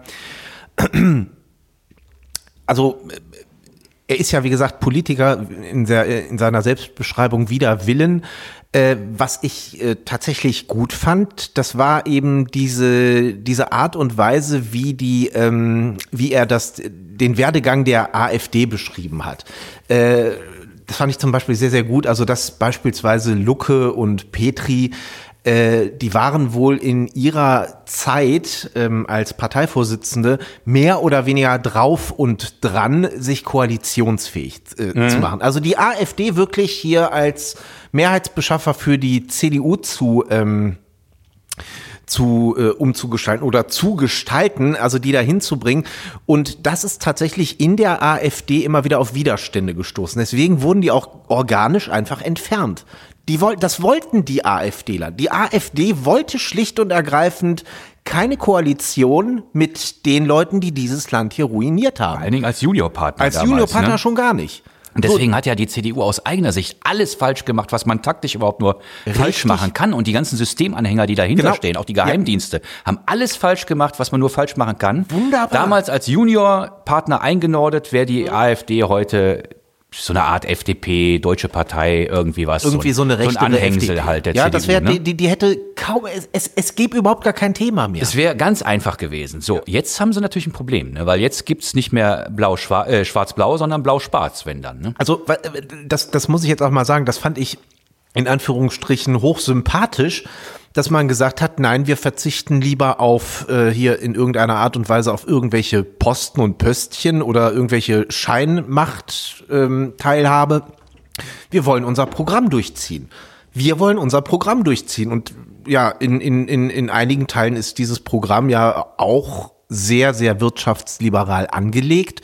also er ist ja, wie gesagt, Politiker in seiner Selbstbeschreibung wider Willen. Was ich tatsächlich gut fand, das war eben diese Art und Weise, wie er den Werdegang der AfD beschrieben hat. Das fand ich zum Beispiel sehr, sehr gut. Also dass beispielsweise Lucke und Petri, die waren wohl in ihrer Zeit als Parteivorsitzende mehr oder weniger drauf und dran, sich koalitionsfähig zu machen. Also die AfD wirklich hier als Mehrheitsbeschaffer für die CDU umzugestalten oder zu gestalten, also die da hinzubringen. Und das ist tatsächlich in der AfD immer wieder auf Widerstände gestoßen. Deswegen wurden die auch organisch einfach entfernt. Das wollten die AfDler. Die AfD wollte schlicht und ergreifend keine Koalition mit den Leuten, die dieses Land hier ruiniert haben. Vor allen Dingen als Juniorpartner. Als damals, Juniorpartner schon gar nicht. Und deswegen hat ja die CDU aus eigener Sicht alles falsch gemacht, was man taktisch überhaupt nur falsch machen kann. Und die ganzen Systemanhänger, die dahinter stehen, auch die Geheimdienste, haben alles falsch gemacht, was man nur falsch machen kann. Wunderbar. Damals als Juniorpartner eingenordet, wäre die AfD heute so eine Art FDP, Deutsche Partei, irgendwie was. Irgendwie so eine rechte so ein Anhängsel FDP. halt der ja, CDU. Das wäre, ne? die hätte kaum, es gäbe überhaupt gar kein Thema mehr. Es wäre ganz einfach gewesen. So, jetzt haben sie natürlich ein Problem, ne? Weil jetzt gibt's nicht mehr schwarz-blau, sondern blau-schwarz, wenn dann. Ne? Also das muss ich jetzt auch mal sagen, das fand ich in Anführungsstrichen hochsympathisch, dass man gesagt hat, nein, wir verzichten lieber auf hier in irgendeiner Art und Weise auf irgendwelche Posten und Pöstchen oder irgendwelche Scheinmacht-Teilhabe. Wir wollen unser Programm durchziehen. Und ja, in einigen Teilen ist dieses Programm ja auch sehr, sehr wirtschaftsliberal angelegt.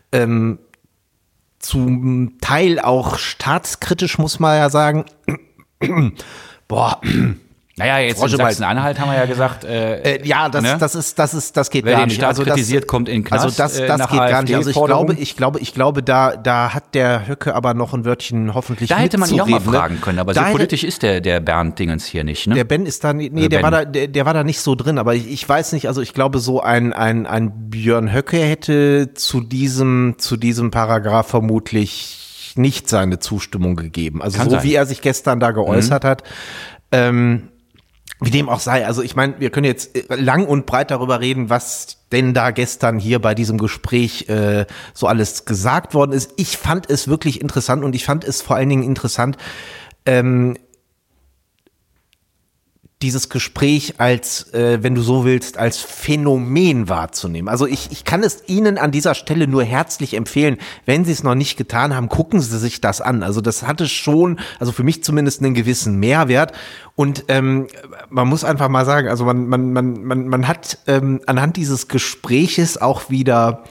Zum Teil auch staatskritisch, muss man ja sagen. Boah. Naja, jetzt in Sachsen-Anhalt haben wir ja gesagt, ja, das geht wer gar den nicht. Staat Also kritisiert, kommt in den Knast. Also das nach geht gar nicht. Also ich AfD-Forderungen. glaube, da hat der Höcke aber noch ein Wörtchen hoffentlich Da hätte man ihn auch mal mitzureden, ne? fragen können, aber so politisch ist der Bernd Dingens hier nicht, ne? Der Ben ist da, der war da nicht so drin, aber ich weiß nicht, also ich glaube, so ein Björn Höcke hätte zu diesem Paragraph vermutlich sich nicht seine Zustimmung gegeben. Also Kann so sein. wie er sich gestern da geäußert hat. Wie dem auch sei. Also ich meine, wir können jetzt lang und breit darüber reden, was denn da gestern hier bei diesem Gespräch so alles gesagt worden ist. Ich fand es wirklich interessant und ich fand es vor allen Dingen interessant, dieses Gespräch als, wenn du so willst, als Phänomen wahrzunehmen. Also ich kann es Ihnen an dieser Stelle nur herzlich empfehlen, wenn Sie es noch nicht getan haben, gucken Sie sich das an. Also das hatte schon, also für mich zumindest einen gewissen Mehrwert. Und man muss einfach mal sagen, also man hat anhand dieses Gespräches auch wieder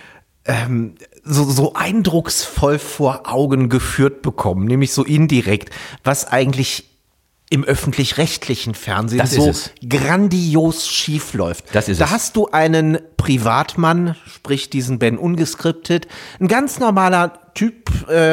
so eindrucksvoll vor Augen geführt bekommen, nämlich so indirekt, was eigentlich im öffentlich-rechtlichen Fernsehen so grandios schief läuft. Das ist da es. hast du einen Privatmann, sprich diesen Ben Ungeskriptet, ein ganz normaler Typ,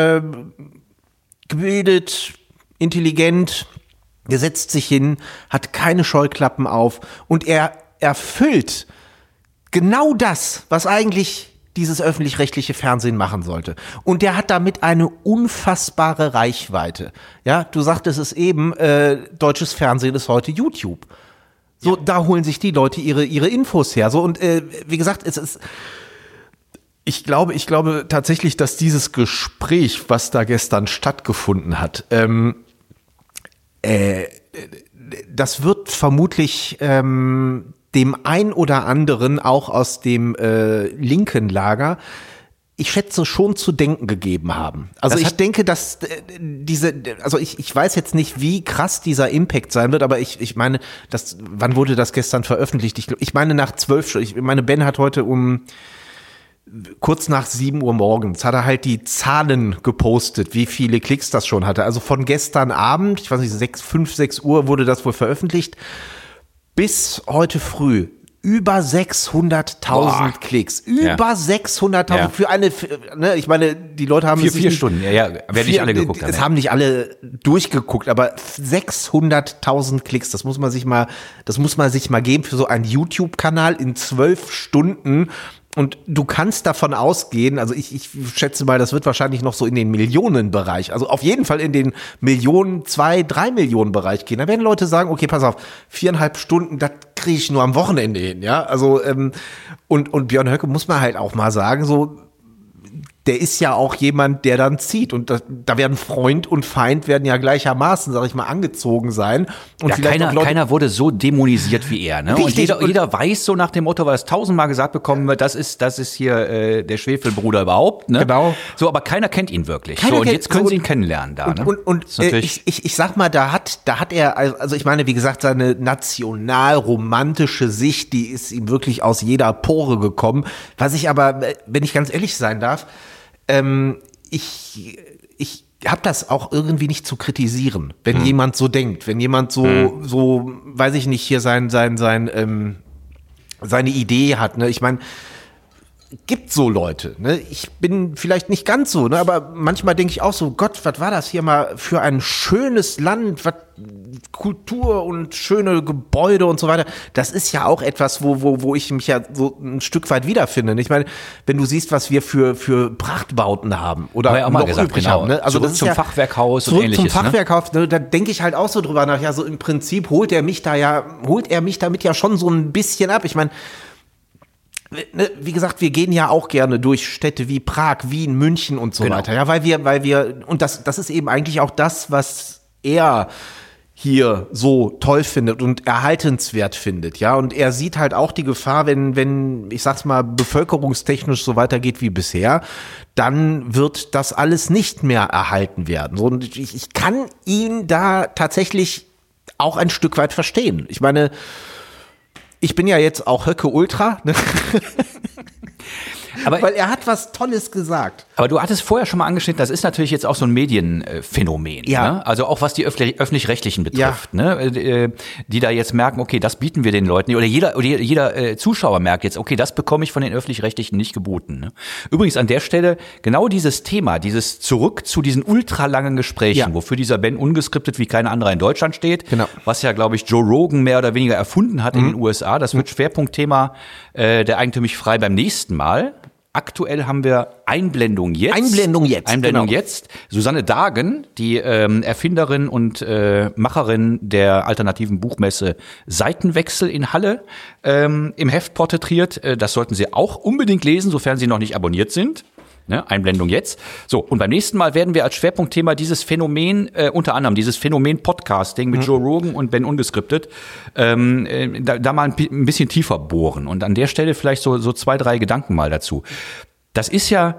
gebildet, intelligent, der setzt sich hin, hat keine Scheuklappen auf und er erfüllt genau das, was eigentlich dieses öffentlich-rechtliche Fernsehen machen sollte. Und der hat damit eine unfassbare Reichweite. Ja, du sagtest es eben, deutsches Fernsehen ist heute YouTube. So, da holen sich die Leute ihre Infos her. So, und wie gesagt, es ist, ich glaube tatsächlich, dass dieses Gespräch, was da gestern stattgefunden hat, das wird vermutlich dem ein oder anderen auch aus dem linken Lager, ich schätze, schon zu denken gegeben haben. Also ich denke, dass ich weiß jetzt nicht, wie krass dieser Impact sein wird, aber ich meine, wann wurde das gestern veröffentlicht? Ich meine nach 12 Stunden. Ich meine, Ben hat heute kurz nach 7 Uhr morgens hat er halt die Zahlen gepostet, wie viele Klicks das schon hatte. Also von gestern Abend, ich weiß nicht, 6 Uhr wurde das wohl veröffentlicht, bis heute früh über 600.000 Klicks. Über 600.000 für eine, ne, ich meine, die Leute haben 4 Stunden, werden nicht alle geguckt haben. Es haben nicht alle durchgeguckt, aber 600.000 Klicks, das muss man sich mal geben für so einen YouTube-Kanal in 12 Stunden. Und du kannst davon ausgehen, also ich schätze mal, das wird wahrscheinlich noch so in den Millionenbereich, also auf jeden Fall in den Millionen, 2, 3 Millionen Bereich gehen. Da werden Leute sagen, okay, pass auf, 4,5 Stunden, das kriege ich nur am Wochenende hin, ja. Also, und Björn Höcke muss man halt auch mal sagen, so, der ist ja auch jemand, der dann zieht. Und da werden Freund und Feind werden ja gleichermaßen, sag ich mal, angezogen sein. Und ja, vielleicht keiner wurde so dämonisiert wie er. Ne? Richtig. Und jeder weiß so nach dem Motto, weil es 1000-mal gesagt bekommen wird, das ist hier der Schwefelbruder überhaupt. Ne? Genau. So, aber keiner kennt ihn wirklich. Keiner und kennt- jetzt können so, sie ihn kennenlernen da. Ne? Und ich sag mal, da hat er, also ich meine, wie gesagt, seine national-romantische Sicht, die ist ihm wirklich aus jeder Pore gekommen. Was ich aber, wenn ich ganz ehrlich sein darf, ich habe das auch irgendwie nicht zu kritisieren, wenn jemand so denkt, wenn jemand so, weiß ich nicht, hier seine Idee hat, ne? Ich meine, gibt so Leute, ne? Ich bin vielleicht nicht ganz so, ne? Aber manchmal denke ich auch so, Gott, was war das hier mal für ein schönes Land, was Kultur und schöne Gebäude und so weiter. Das ist ja auch etwas, wo ich mich ja so ein Stück weit wiederfinde. Ich meine, wenn du siehst, was wir für Prachtbauten haben oder Haben wir auch mal noch gesagt, übrig genau. haben, ne? Also Zurück das ist zum ja, Fachwerkhaus und zurück Ähnliches, zum Fachwerkhaus, ne? Da denke ich halt auch so drüber nach. Ja, so im Prinzip holt er mich damit ja schon so ein bisschen ab. Ich meine, ne, wie gesagt, wir gehen ja auch gerne durch Städte wie Prag, Wien, München und so weiter. Ja, weil wir, und das ist eben eigentlich auch das, was er hier so toll findet und erhaltenswert findet, ja. Und er sieht halt auch die Gefahr, wenn, ich sag's mal, bevölkerungstechnisch so weitergeht wie bisher, dann wird das alles nicht mehr erhalten werden. So, und ich kann ihn da tatsächlich auch ein Stück weit verstehen. Ich meine, ich bin ja jetzt auch Höcke Ultra, ne? Aber Weil er hat was Tolles gesagt. Aber du hattest vorher schon mal angeschnitten, das ist natürlich jetzt auch so ein Medienphänomen. Ja. Ne? Also auch was die Öffentlich-Rechtlichen betrifft. Ne? Die da jetzt merken, okay, das bieten wir den Leuten nicht. Oder jeder Zuschauer merkt jetzt, okay, das bekomme ich von den Öffentlich-Rechtlichen nicht geboten. Ne? Übrigens an der Stelle genau dieses Thema, dieses zurück zu diesen ultralangen Gesprächen, wofür dieser Ben ungeskriptet wie kein anderer in Deutschland steht. Genau. Was ja, glaube ich, Joe Rogan mehr oder weniger erfunden hat in den USA. Das wird Schwerpunktthema der Eigentümlich frei beim nächsten Mal. Aktuell haben wir Einblendung jetzt. Einblendung jetzt. Susanne Dagen, die Erfinderin und Macherin der alternativen Buchmesse Seitenwechsel in Halle, im Heft porträtiert. Das sollten Sie auch unbedingt lesen, sofern Sie noch nicht abonniert sind. Ne, Einblendung jetzt. So, und beim nächsten Mal werden wir als Schwerpunktthema dieses Phänomen, unter anderem dieses Phänomen Podcasting mit Joe Rogan und Ben Ungeskriptet, da mal ein bisschen tiefer bohren. Und an der Stelle vielleicht so 2, 3 Gedanken mal dazu. Das ist ja,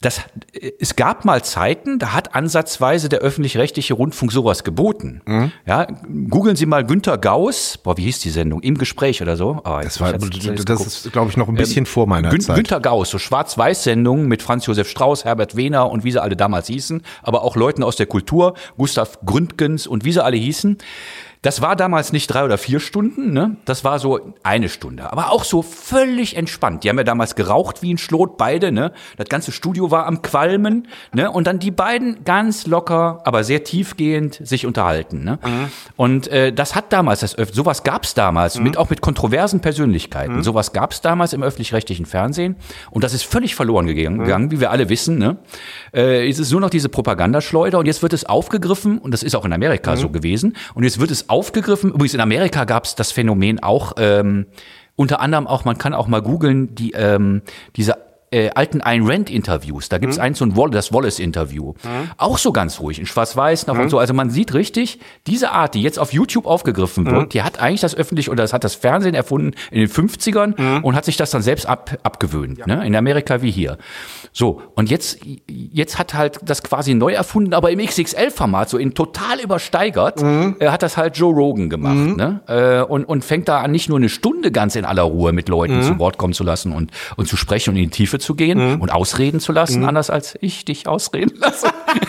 es gab mal Zeiten, da hat ansatzweise der öffentlich-rechtliche Rundfunk sowas geboten. Ja, googeln Sie mal Günter Gauss, wie hieß die Sendung? Im Gespräch oder so. Das ist, glaube ich, noch ein bisschen vor meiner Zeit. Günter Gauss, so Schwarz-Weiß-Sendungen mit Franz Josef Strauß, Herbert Wehner und wie sie alle damals hießen, aber auch Leuten aus der Kultur, Gustav Gründgens und wie sie alle hießen. Das war damals nicht 3 oder 4 Stunden, ne? Das war so 1 Stunde. Aber auch so völlig entspannt. Die haben ja damals geraucht wie ein Schlot, beide, ne? Das ganze Studio war am Qualmen, ne? Und dann die beiden ganz locker, aber sehr tiefgehend sich unterhalten, ne? Und das hat damals, sowas gab's damals, auch mit kontroversen Persönlichkeiten. Sowas gab's damals im öffentlich-rechtlichen Fernsehen. Und das ist völlig verloren gegangen, wie wir alle wissen, ne? Es ist nur noch diese Propagandaschleuder und jetzt wird es aufgegriffen, und das ist auch in Amerika so gewesen, und jetzt wird es aufgegriffen. Übrigens in Amerika gab es das Phänomen auch, unter anderem auch, man kann auch mal googeln, diese alten Ayn Rand-Interviews. Da gibt's eins, das Wallace-Interview. Auch so ganz ruhig, in Schwarz-Weiß noch und so. Also man sieht richtig, diese Art, die jetzt auf YouTube aufgegriffen wird, die hat eigentlich das hat das Fernsehen erfunden in den 50ern und hat sich das dann selbst abgewöhnt. Ne? In Amerika wie hier. So, und jetzt hat halt das quasi neu erfunden, aber im XXL-Format, so in total übersteigert, hat das halt Joe Rogan gemacht. Ne? Und fängt da an, nicht nur 1 Stunde ganz in aller Ruhe mit Leuten zu Wort kommen zu lassen und zu sprechen und in die Tiefe zu gehen und ausreden zu lassen, anders als ich dich ausreden lasse.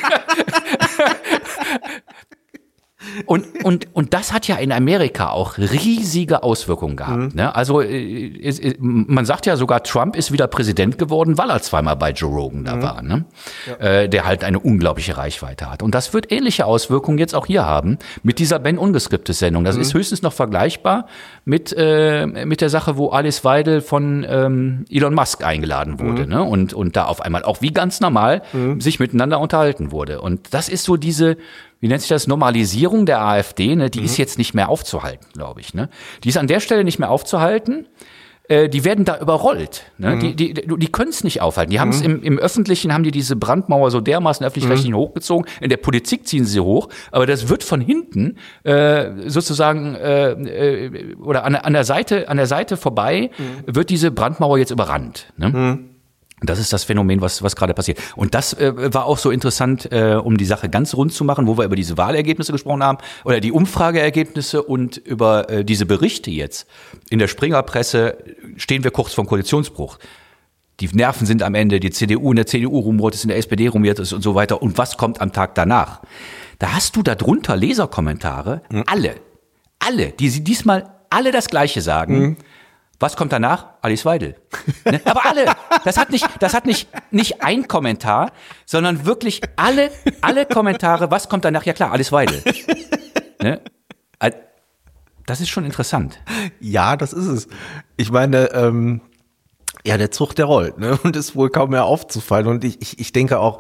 Und das hat ja in Amerika auch riesige Auswirkungen gehabt. Ne? Also man sagt ja sogar, Trump ist wieder Präsident geworden, weil er 2-mal bei Joe Rogan da war. Ne? Ja. Der halt eine unglaubliche Reichweite hat. Und das wird ähnliche Auswirkungen jetzt auch hier haben mit dieser Ben Ungeskriptet-Sendung. Das ist höchstens noch vergleichbar mit der Sache, wo Alice Weidel von Elon Musk eingeladen wurde. Ne? Und da auf einmal auch wie ganz normal sich miteinander unterhalten wurde. Und das ist so diese, wie nennt sich das, Normalisierung der AfD, ne? Die ist jetzt nicht mehr aufzuhalten, glaube ich. Ne? Die ist an der Stelle nicht mehr aufzuhalten. Die werden da überrollt. Ne? Die können es nicht aufhalten. Die haben es im Öffentlichen, haben die diese Brandmauer so dermaßen öffentlich-rechtlich hochgezogen. In der Politik ziehen sie hoch. Aber das wird von hinten sozusagen oder an der Seite vorbei wird diese Brandmauer jetzt überrannt. Ne? Das ist das Phänomen, was gerade passiert. Und das war auch so interessant, um die Sache ganz rund zu machen, wo wir über diese Wahlergebnisse gesprochen haben oder die Umfrageergebnisse und über diese Berichte jetzt. In der Springerpresse stehen wir kurz vorm Koalitionsbruch. Die Nerven sind am Ende, die CDU in der CDU rumort ist, in der SPD rumort ist und so weiter. Und was kommt am Tag danach? Da hast du darunter Leserkommentare, alle, die diesmal alle das Gleiche sagen. Was kommt danach? Alice Weidel. Ne? Aber alle. Das hat nicht ein Kommentar, sondern wirklich alle Kommentare. Was kommt danach? Ja klar, Alice Weidel. Ne? Das ist schon interessant. Ja, das ist es. Ich meine, der Zug, der rollt, ne? Und ist wohl kaum mehr aufzufallen. Und ich denke auch,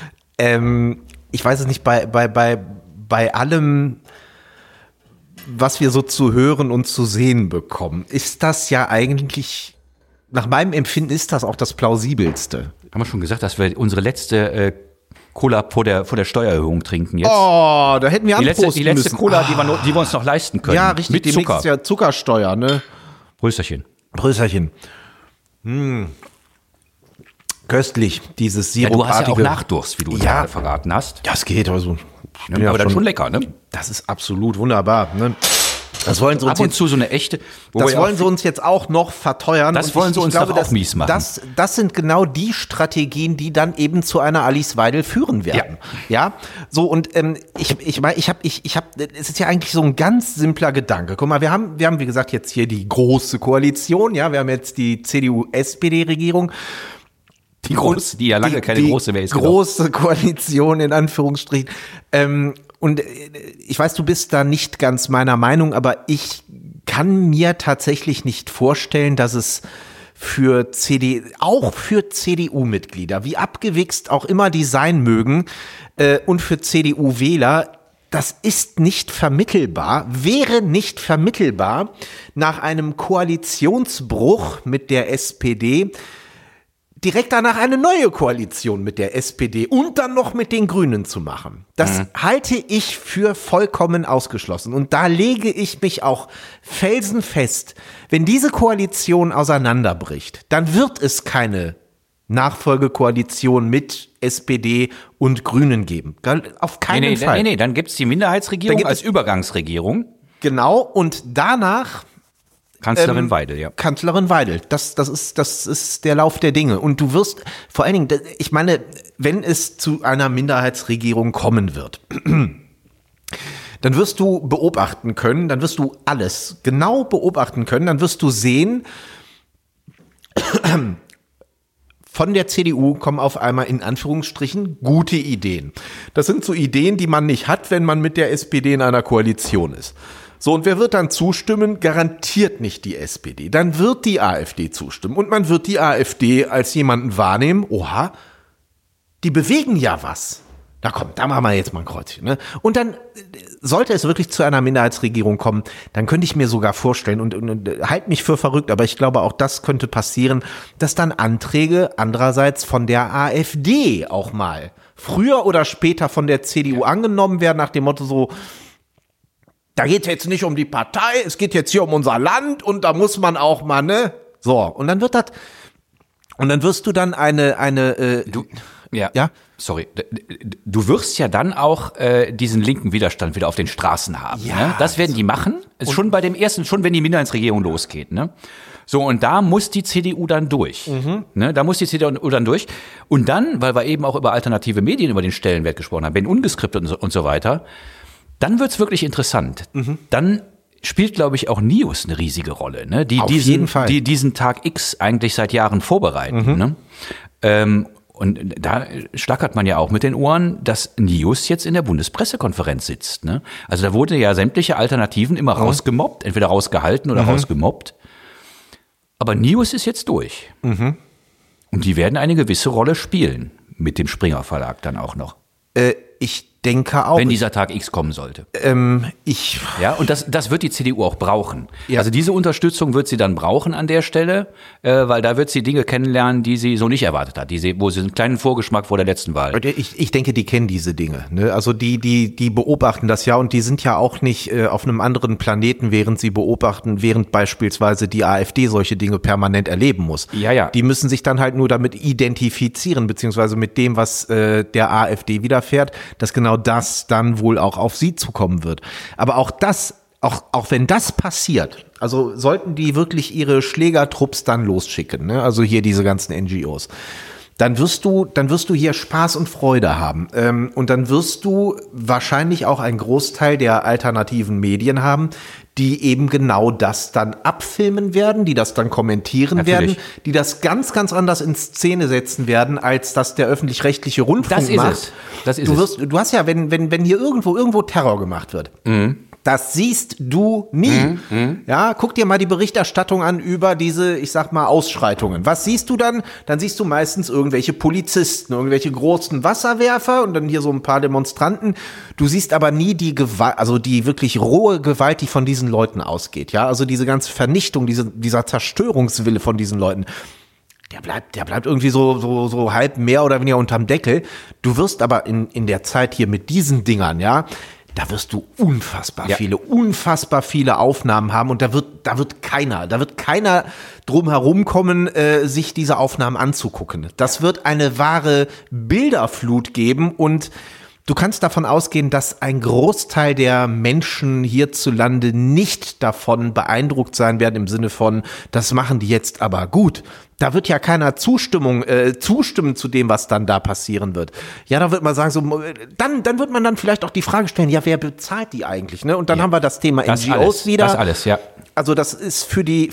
ich weiß es nicht, bei allem, was wir so zu hören und zu sehen bekommen, ist das ja eigentlich, nach meinem Empfinden ist das auch das plausibelste. Haben wir schon gesagt, dass wir unsere letzte Cola vor der Steuererhöhung trinken jetzt? Oh, da hätten wir anprosten müssen. Die letzte Cola, die wir uns noch leisten können. Ja, richtig. Mit Zucker. Ist ja Zuckersteuer, ne? Prösterchen. Köstlich, dieses sirupartige. Ja, du hast ja auch Nachdurst, wie du uns gerade verraten hast. Das geht, also. Ja, aber dann schon lecker, ne? Das ist absolut wunderbar, ne? Das wollen sie uns ab und zu so eine echte. Das wollen sie uns jetzt auch noch verteuern. Das wollen sie uns doch auch mies machen. Das sind genau die Strategien, die dann eben zu einer Alice Weidel führen werden. Ja, so und ich meine, es ist ja eigentlich so ein ganz simpler Gedanke. Guck mal, wir haben wie gesagt jetzt hier die große Koalition. Ja, wir haben jetzt die CDU-SPD-Regierung. Die ja lange keine große wäre. Große Koalition in Anführungsstrichen. Und ich weiß, du bist da nicht ganz meiner Meinung, aber ich kann mir tatsächlich nicht vorstellen, dass es auch für CDU-Mitglieder, wie abgewichst auch immer die sein mögen, und für CDU-Wähler, das ist nicht vermittelbar, wäre nicht vermittelbar, nach einem Koalitionsbruch mit der SPD direkt danach eine neue Koalition mit der SPD und dann noch mit den Grünen zu machen. Das halte ich für vollkommen ausgeschlossen. Und da lege ich mich auch felsenfest, wenn diese Koalition auseinanderbricht, dann wird es keine Nachfolgekoalition mit SPD und Grünen geben. Auf keinen Fall. Nee, dann gibt's die Minderheitsregierung als Übergangsregierung. Genau, und danach Kanzlerin Weidel, ja. Kanzlerin Weidel, das ist der Lauf der Dinge. Und du wirst, vor allen Dingen, ich meine, wenn es zu einer Minderheitsregierung kommen wird, dann wirst du beobachten können, dann wirst du alles genau beobachten können, dann wirst du sehen, von der CDU kommen auf einmal in Anführungsstrichen gute Ideen. Das sind so Ideen, die man nicht hat, wenn man mit der SPD in einer Koalition ist. So, und wer wird dann zustimmen? Garantiert nicht die SPD. Dann wird die AfD zustimmen. Und man wird die AfD als jemanden wahrnehmen, oha, die bewegen ja was. Na komm, da machen wir jetzt mal ein Kreuzchen. Ne? Und dann, sollte es wirklich zu einer Minderheitsregierung kommen, dann könnte ich mir sogar vorstellen, und halt mich für verrückt, aber ich glaube, auch das könnte passieren, dass dann Anträge andererseits von der AfD auch mal früher oder später von der CDU angenommen werden, nach dem Motto so, da geht es jetzt nicht um die Partei, es geht jetzt hier um unser Land und da muss man auch mal, ne? So, und dann wirst du dann sorry, du wirst ja dann auch diesen linken Widerstand wieder auf den Straßen haben. Ja, ne? Das werden die machen, schon bei dem ersten, schon wenn die Minderheitsregierung losgeht. Ne? So, und da muss die CDU dann durch. Ne? Da muss die CDU dann durch. Und dann, weil wir eben auch über alternative Medien, über den Stellenwert gesprochen haben, Ben ungeskriptet und so weiter, dann wird's wirklich interessant. Dann spielt, glaube ich, auch NIOS eine riesige Rolle, ne? Die diesen Tag X eigentlich seit Jahren vorbereiten. Ne? Und da schlackert man ja auch mit den Ohren, dass NIOS jetzt in der Bundespressekonferenz sitzt. Ne? Also da wurde ja sämtliche Alternativen immer rausgemobbt, entweder rausgehalten oder rausgemobbt. Aber NIOS ist jetzt durch. Und die werden eine gewisse Rolle spielen, mit dem Springer Verlag dann auch noch. Ich denke auch. Wenn dieser Tag X kommen sollte. Ja, und das wird die CDU auch brauchen. Ja. Also diese Unterstützung wird sie dann brauchen an der Stelle, weil da wird sie Dinge kennenlernen, die sie so nicht erwartet hat, wo sie einen kleinen Vorgeschmack vor der letzten Wahl. Ich denke, die kennen diese Dinge. Ne? Also die beobachten das ja, und die sind ja auch nicht auf einem anderen Planeten, während beispielsweise die AfD solche Dinge permanent erleben muss. Ja. Die müssen sich dann halt nur damit identifizieren, beziehungsweise mit dem, was der AfD widerfährt, dass genau das dann wohl auch auf sie zukommen wird. Aber auch wenn das passiert, also sollten die wirklich ihre Schlägertrupps dann losschicken, ne? Also hier diese ganzen NGOs, dann wirst du hier Spaß und Freude haben. Und dann wirst du wahrscheinlich auch einen Großteil der alternativen Medien haben, die eben genau das dann abfilmen werden, die das dann kommentieren werden, die das ganz, ganz anders in Szene setzen werden, als das der öffentlich-rechtliche Rundfunk macht. Das ist es. Du hast ja, wenn hier irgendwo Terror gemacht wird, das siehst du nie. Ja, guck dir mal die Berichterstattung an über diese, ich sag mal, Ausschreitungen. Was siehst du dann? Dann siehst du meistens irgendwelche Polizisten, irgendwelche großen Wasserwerfer und dann hier so ein paar Demonstranten. Du siehst aber nie die Gewalt, also die wirklich rohe Gewalt, die von diesen Leuten ausgeht. Ja, also diese ganze Vernichtung, dieser Zerstörungswille von diesen Leuten. Der bleibt irgendwie so halb mehr oder weniger unterm Deckel. Du wirst aber in der Zeit hier mit diesen Dingern, ja, da wirst du unfassbar viele Aufnahmen haben, und da wird keiner drum herum kommen, sich diese Aufnahmen anzugucken. Das wird eine wahre Bilderflut geben, und du kannst davon ausgehen, dass ein Großteil der Menschen hierzulande nicht davon beeindruckt sein werden, im Sinne von, das machen die jetzt aber gut. Da wird ja keiner zustimmen zu dem, was dann da passieren wird. Ja, da wird man sagen, so, dann wird man dann vielleicht auch die Frage stellen, ja, wer bezahlt die eigentlich, ne? Und dann haben wir das Thema NGOs wieder. Das alles, ja. Also das ist für den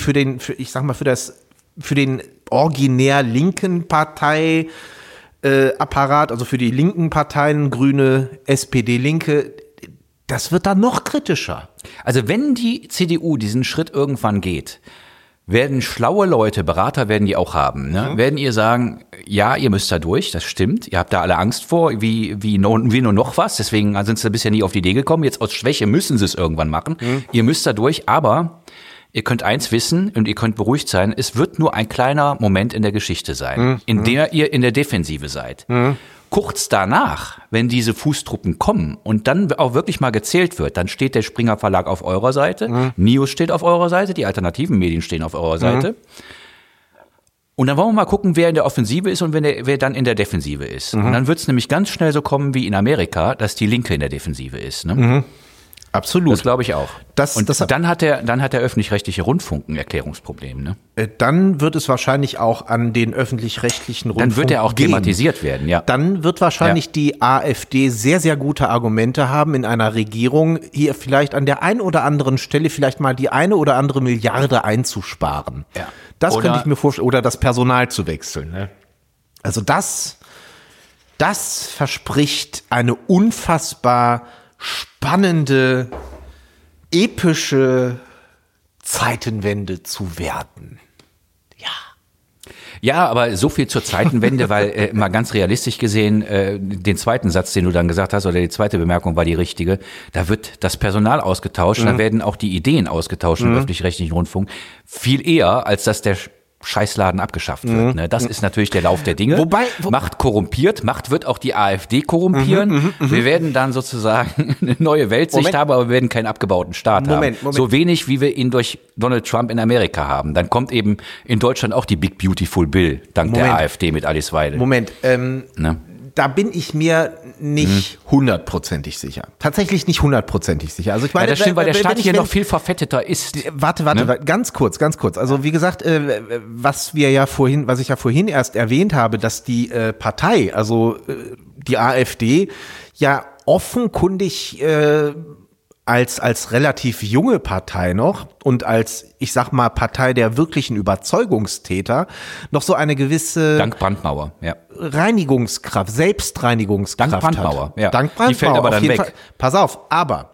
originär linken Partei, Apparat, also für die linken Parteien, Grüne, SPD, Linke, das wird dann noch kritischer. Also wenn die CDU diesen Schritt irgendwann geht, werden schlaue Leute, Berater werden die auch haben, ne? Werden ihr sagen, ja, ihr müsst da durch, das stimmt, ihr habt da alle Angst vor, wie nur noch was, deswegen sind sie bisher nie auf die Idee gekommen, jetzt aus Schwäche müssen sie es irgendwann machen, ihr müsst da durch, aber ihr könnt eins wissen und ihr könnt beruhigt sein, es wird nur ein kleiner Moment in der Geschichte sein, in der ihr in der Defensive seid. Kurz danach, wenn diese Fußtruppen kommen und dann auch wirklich mal gezählt wird, dann steht der Springer Verlag auf eurer Seite, News steht auf eurer Seite, die alternativen Medien stehen auf eurer Seite. Und dann wollen wir mal gucken, wer in der Offensive ist und wer dann in der Defensive ist. Und dann wird es nämlich ganz schnell so kommen wie in Amerika, dass die Linke in der Defensive ist. Ne? Absolut. Das glaube ich auch. Dann hat der öffentlich-rechtliche Rundfunk ein Erklärungsproblem. Ne? Dann wird es wahrscheinlich auch an den öffentlich-rechtlichen Rundfunk Dann wird er auch thematisiert werden, ja. Dann wird wahrscheinlich die AfD sehr, sehr gute Argumente haben, in einer Regierung hier vielleicht an der einen oder anderen Stelle vielleicht mal die eine oder andere Milliarde einzusparen. Ja. Das könnte ich mir vorstellen. Oder das Personal zu wechseln. Ne? Also das verspricht eine unfassbar spannende, epische Zeitenwende zu werden. Ja, aber so viel zur Zeitenwende, weil mal ganz realistisch gesehen, den zweiten Satz, den du dann gesagt hast, oder die zweite Bemerkung war die richtige, da wird das Personal ausgetauscht, da werden auch die Ideen ausgetauscht im öffentlich-rechtlichen Rundfunk, viel eher, als dass der Scheißladen abgeschafft wird. Ne? Das ist natürlich der Lauf der Dinge. Wobei Macht korrumpiert, Macht wird auch die AfD korrumpieren. Wir werden dann sozusagen eine neue Weltsicht haben, aber wir werden keinen abgebauten Staat haben. So wenig, wie wir ihn durch Donald Trump in Amerika haben. Dann kommt eben in Deutschland auch die Big Beautiful Bill, dank der AfD mit Alice Weidel. Ne? Da bin ich mir nicht hundertprozentig sicher. Tatsächlich nicht hundertprozentig sicher. Also ich meine, das stimmt, weil der Staat hier noch viel verfetteter ist. Warte, ganz kurz. Also wie gesagt, was ich ja vorhin erst erwähnt habe, dass die Partei, also die AfD, ja offenkundig als relativ junge Partei noch und als, ich sag mal, Partei der wirklichen Überzeugungstäter noch so eine gewisse Dank Brandmauer, ja. Selbstreinigungskraft Dank Brandmauer, hat. ja. Dank Brandmauer, die fällt aber auf dann jeden weg. Fall. Pass auf, aber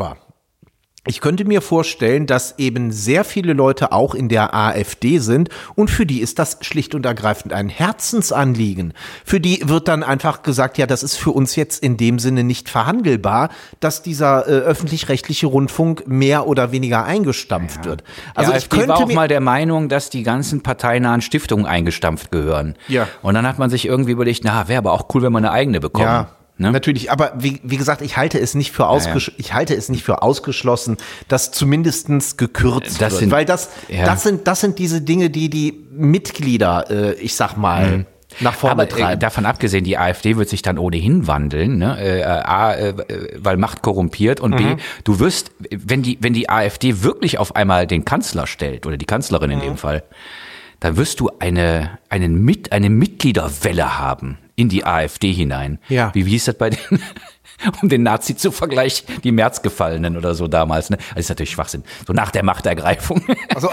ich könnte mir vorstellen, dass eben sehr viele Leute auch in der AfD sind und für die ist das schlicht und ergreifend ein Herzensanliegen. Für die wird dann einfach gesagt, ja, das ist für uns jetzt in dem Sinne nicht verhandelbar, dass dieser öffentlich-rechtliche Rundfunk mehr oder weniger eingestampft wird. Also die ich AfD könnte war auch mir mal der Meinung, dass die ganzen parteinahen Stiftungen eingestampft gehören. Ja. Und dann hat man sich irgendwie überlegt, wäre aber auch cool, wenn wir eine eigene bekommen. Ja. Ne? Natürlich, aber wie gesagt, ich halte es nicht für ausgeschlossen, dass zumindestens gekürzt wird, weil das sind diese Dinge, die Mitglieder, ich sag mal, nach vorne treiben. Davon abgesehen, die AfD wird sich dann ohnehin wandeln, ne? A, weil Macht korrumpiert und B, du wirst, wenn die AfD wirklich auf einmal den Kanzler stellt oder die Kanzlerin in dem Fall, dann wirst du eine Mitgliederwelle haben in die AfD hinein. Ja. Wie hieß das bei den, um den Nazi zu vergleichen, die Märzgefallenen oder so damals, ne? Das ist natürlich Schwachsinn. So nach der Machtergreifung. Also,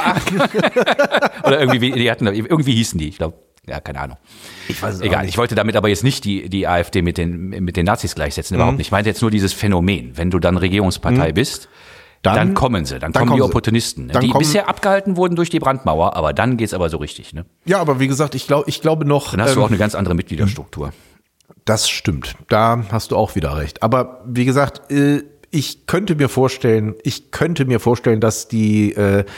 oder irgendwie hießen die, ich glaube. Ja, keine Ahnung. Ich weiß es Egal, auch nicht. ich wollte damit aber jetzt nicht die AfD mit den Nazis gleichsetzen, überhaupt nicht. Ich meinte jetzt nur dieses Phänomen, wenn du dann Regierungspartei bist, dann kommen sie, dann kommen die Opportunisten, ne? Die bisher abgehalten wurden durch die Brandmauer, aber dann geht's aber so richtig, ne? Ja, aber wie gesagt, ich glaube noch. Dann hast du auch eine ganz andere Mitgliederstruktur. Das stimmt, da hast du auch wieder recht. Aber wie gesagt, ich könnte mir vorstellen, dass die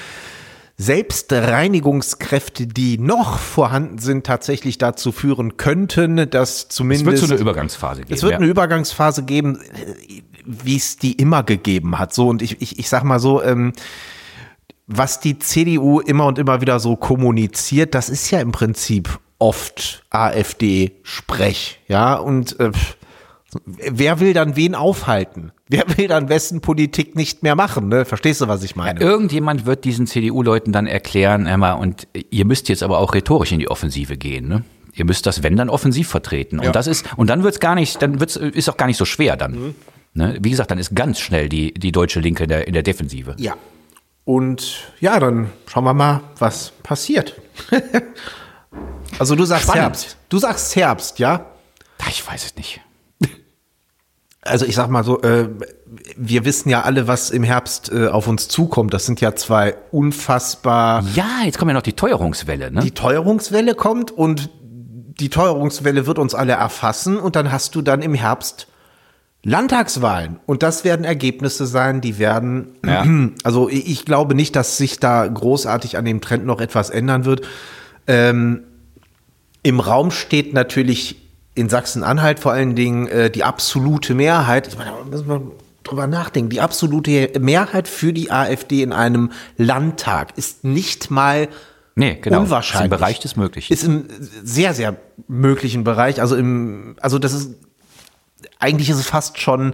Selbstreinigungskräfte, die noch vorhanden sind, tatsächlich dazu führen könnten, dass zumindest... Es wird so eine Übergangsphase geben. Es wird eine Übergangsphase geben, wie es die immer gegeben hat. So, und ich sag mal so, was die CDU immer und immer wieder so kommuniziert, das ist ja im Prinzip oft AfD-Sprech, ja, und wer will dann wen aufhalten? Wer will dann wessen Politik nicht mehr machen? Ne? Verstehst du, was ich meine? Irgendjemand wird diesen CDU-Leuten dann erklären, Emma, und ihr müsst jetzt aber auch rhetorisch in die Offensive gehen, ne? Ihr müsst das, wenn, dann offensiv vertreten. Und dann ist auch gar nicht so schwer dann. Ne? Wie gesagt, dann ist ganz schnell die deutsche Linke in der Defensive. Ja. Und ja, dann schauen wir mal, was passiert. Also du sagst Spannend. Herbst. Du sagst Herbst, ja? Ich weiß es nicht. Also ich sag mal so, wir wissen ja alle, was im Herbst auf uns zukommt. Das sind ja zwei unfassbar... Ja, jetzt kommt ja noch die Teuerungswelle, ne? Die Teuerungswelle kommt und die Teuerungswelle wird uns alle erfassen und dann hast du dann im Herbst Landtagswahlen. Und das werden Ergebnisse sein, die werden... Ja. Also ich glaube nicht, dass sich da großartig an dem Trend noch etwas ändern wird. Im Raum steht natürlich in Sachsen-Anhalt vor allen Dingen die absolute Mehrheit. Ich meine, da müssen wir drüber nachdenken. Die absolute Mehrheit für die AfD in einem Landtag ist nicht mal unwahrscheinlich. Ist im Bereich des Möglichen. Ist im sehr, sehr möglichen Bereich. Also das ist, eigentlich ist es fast schon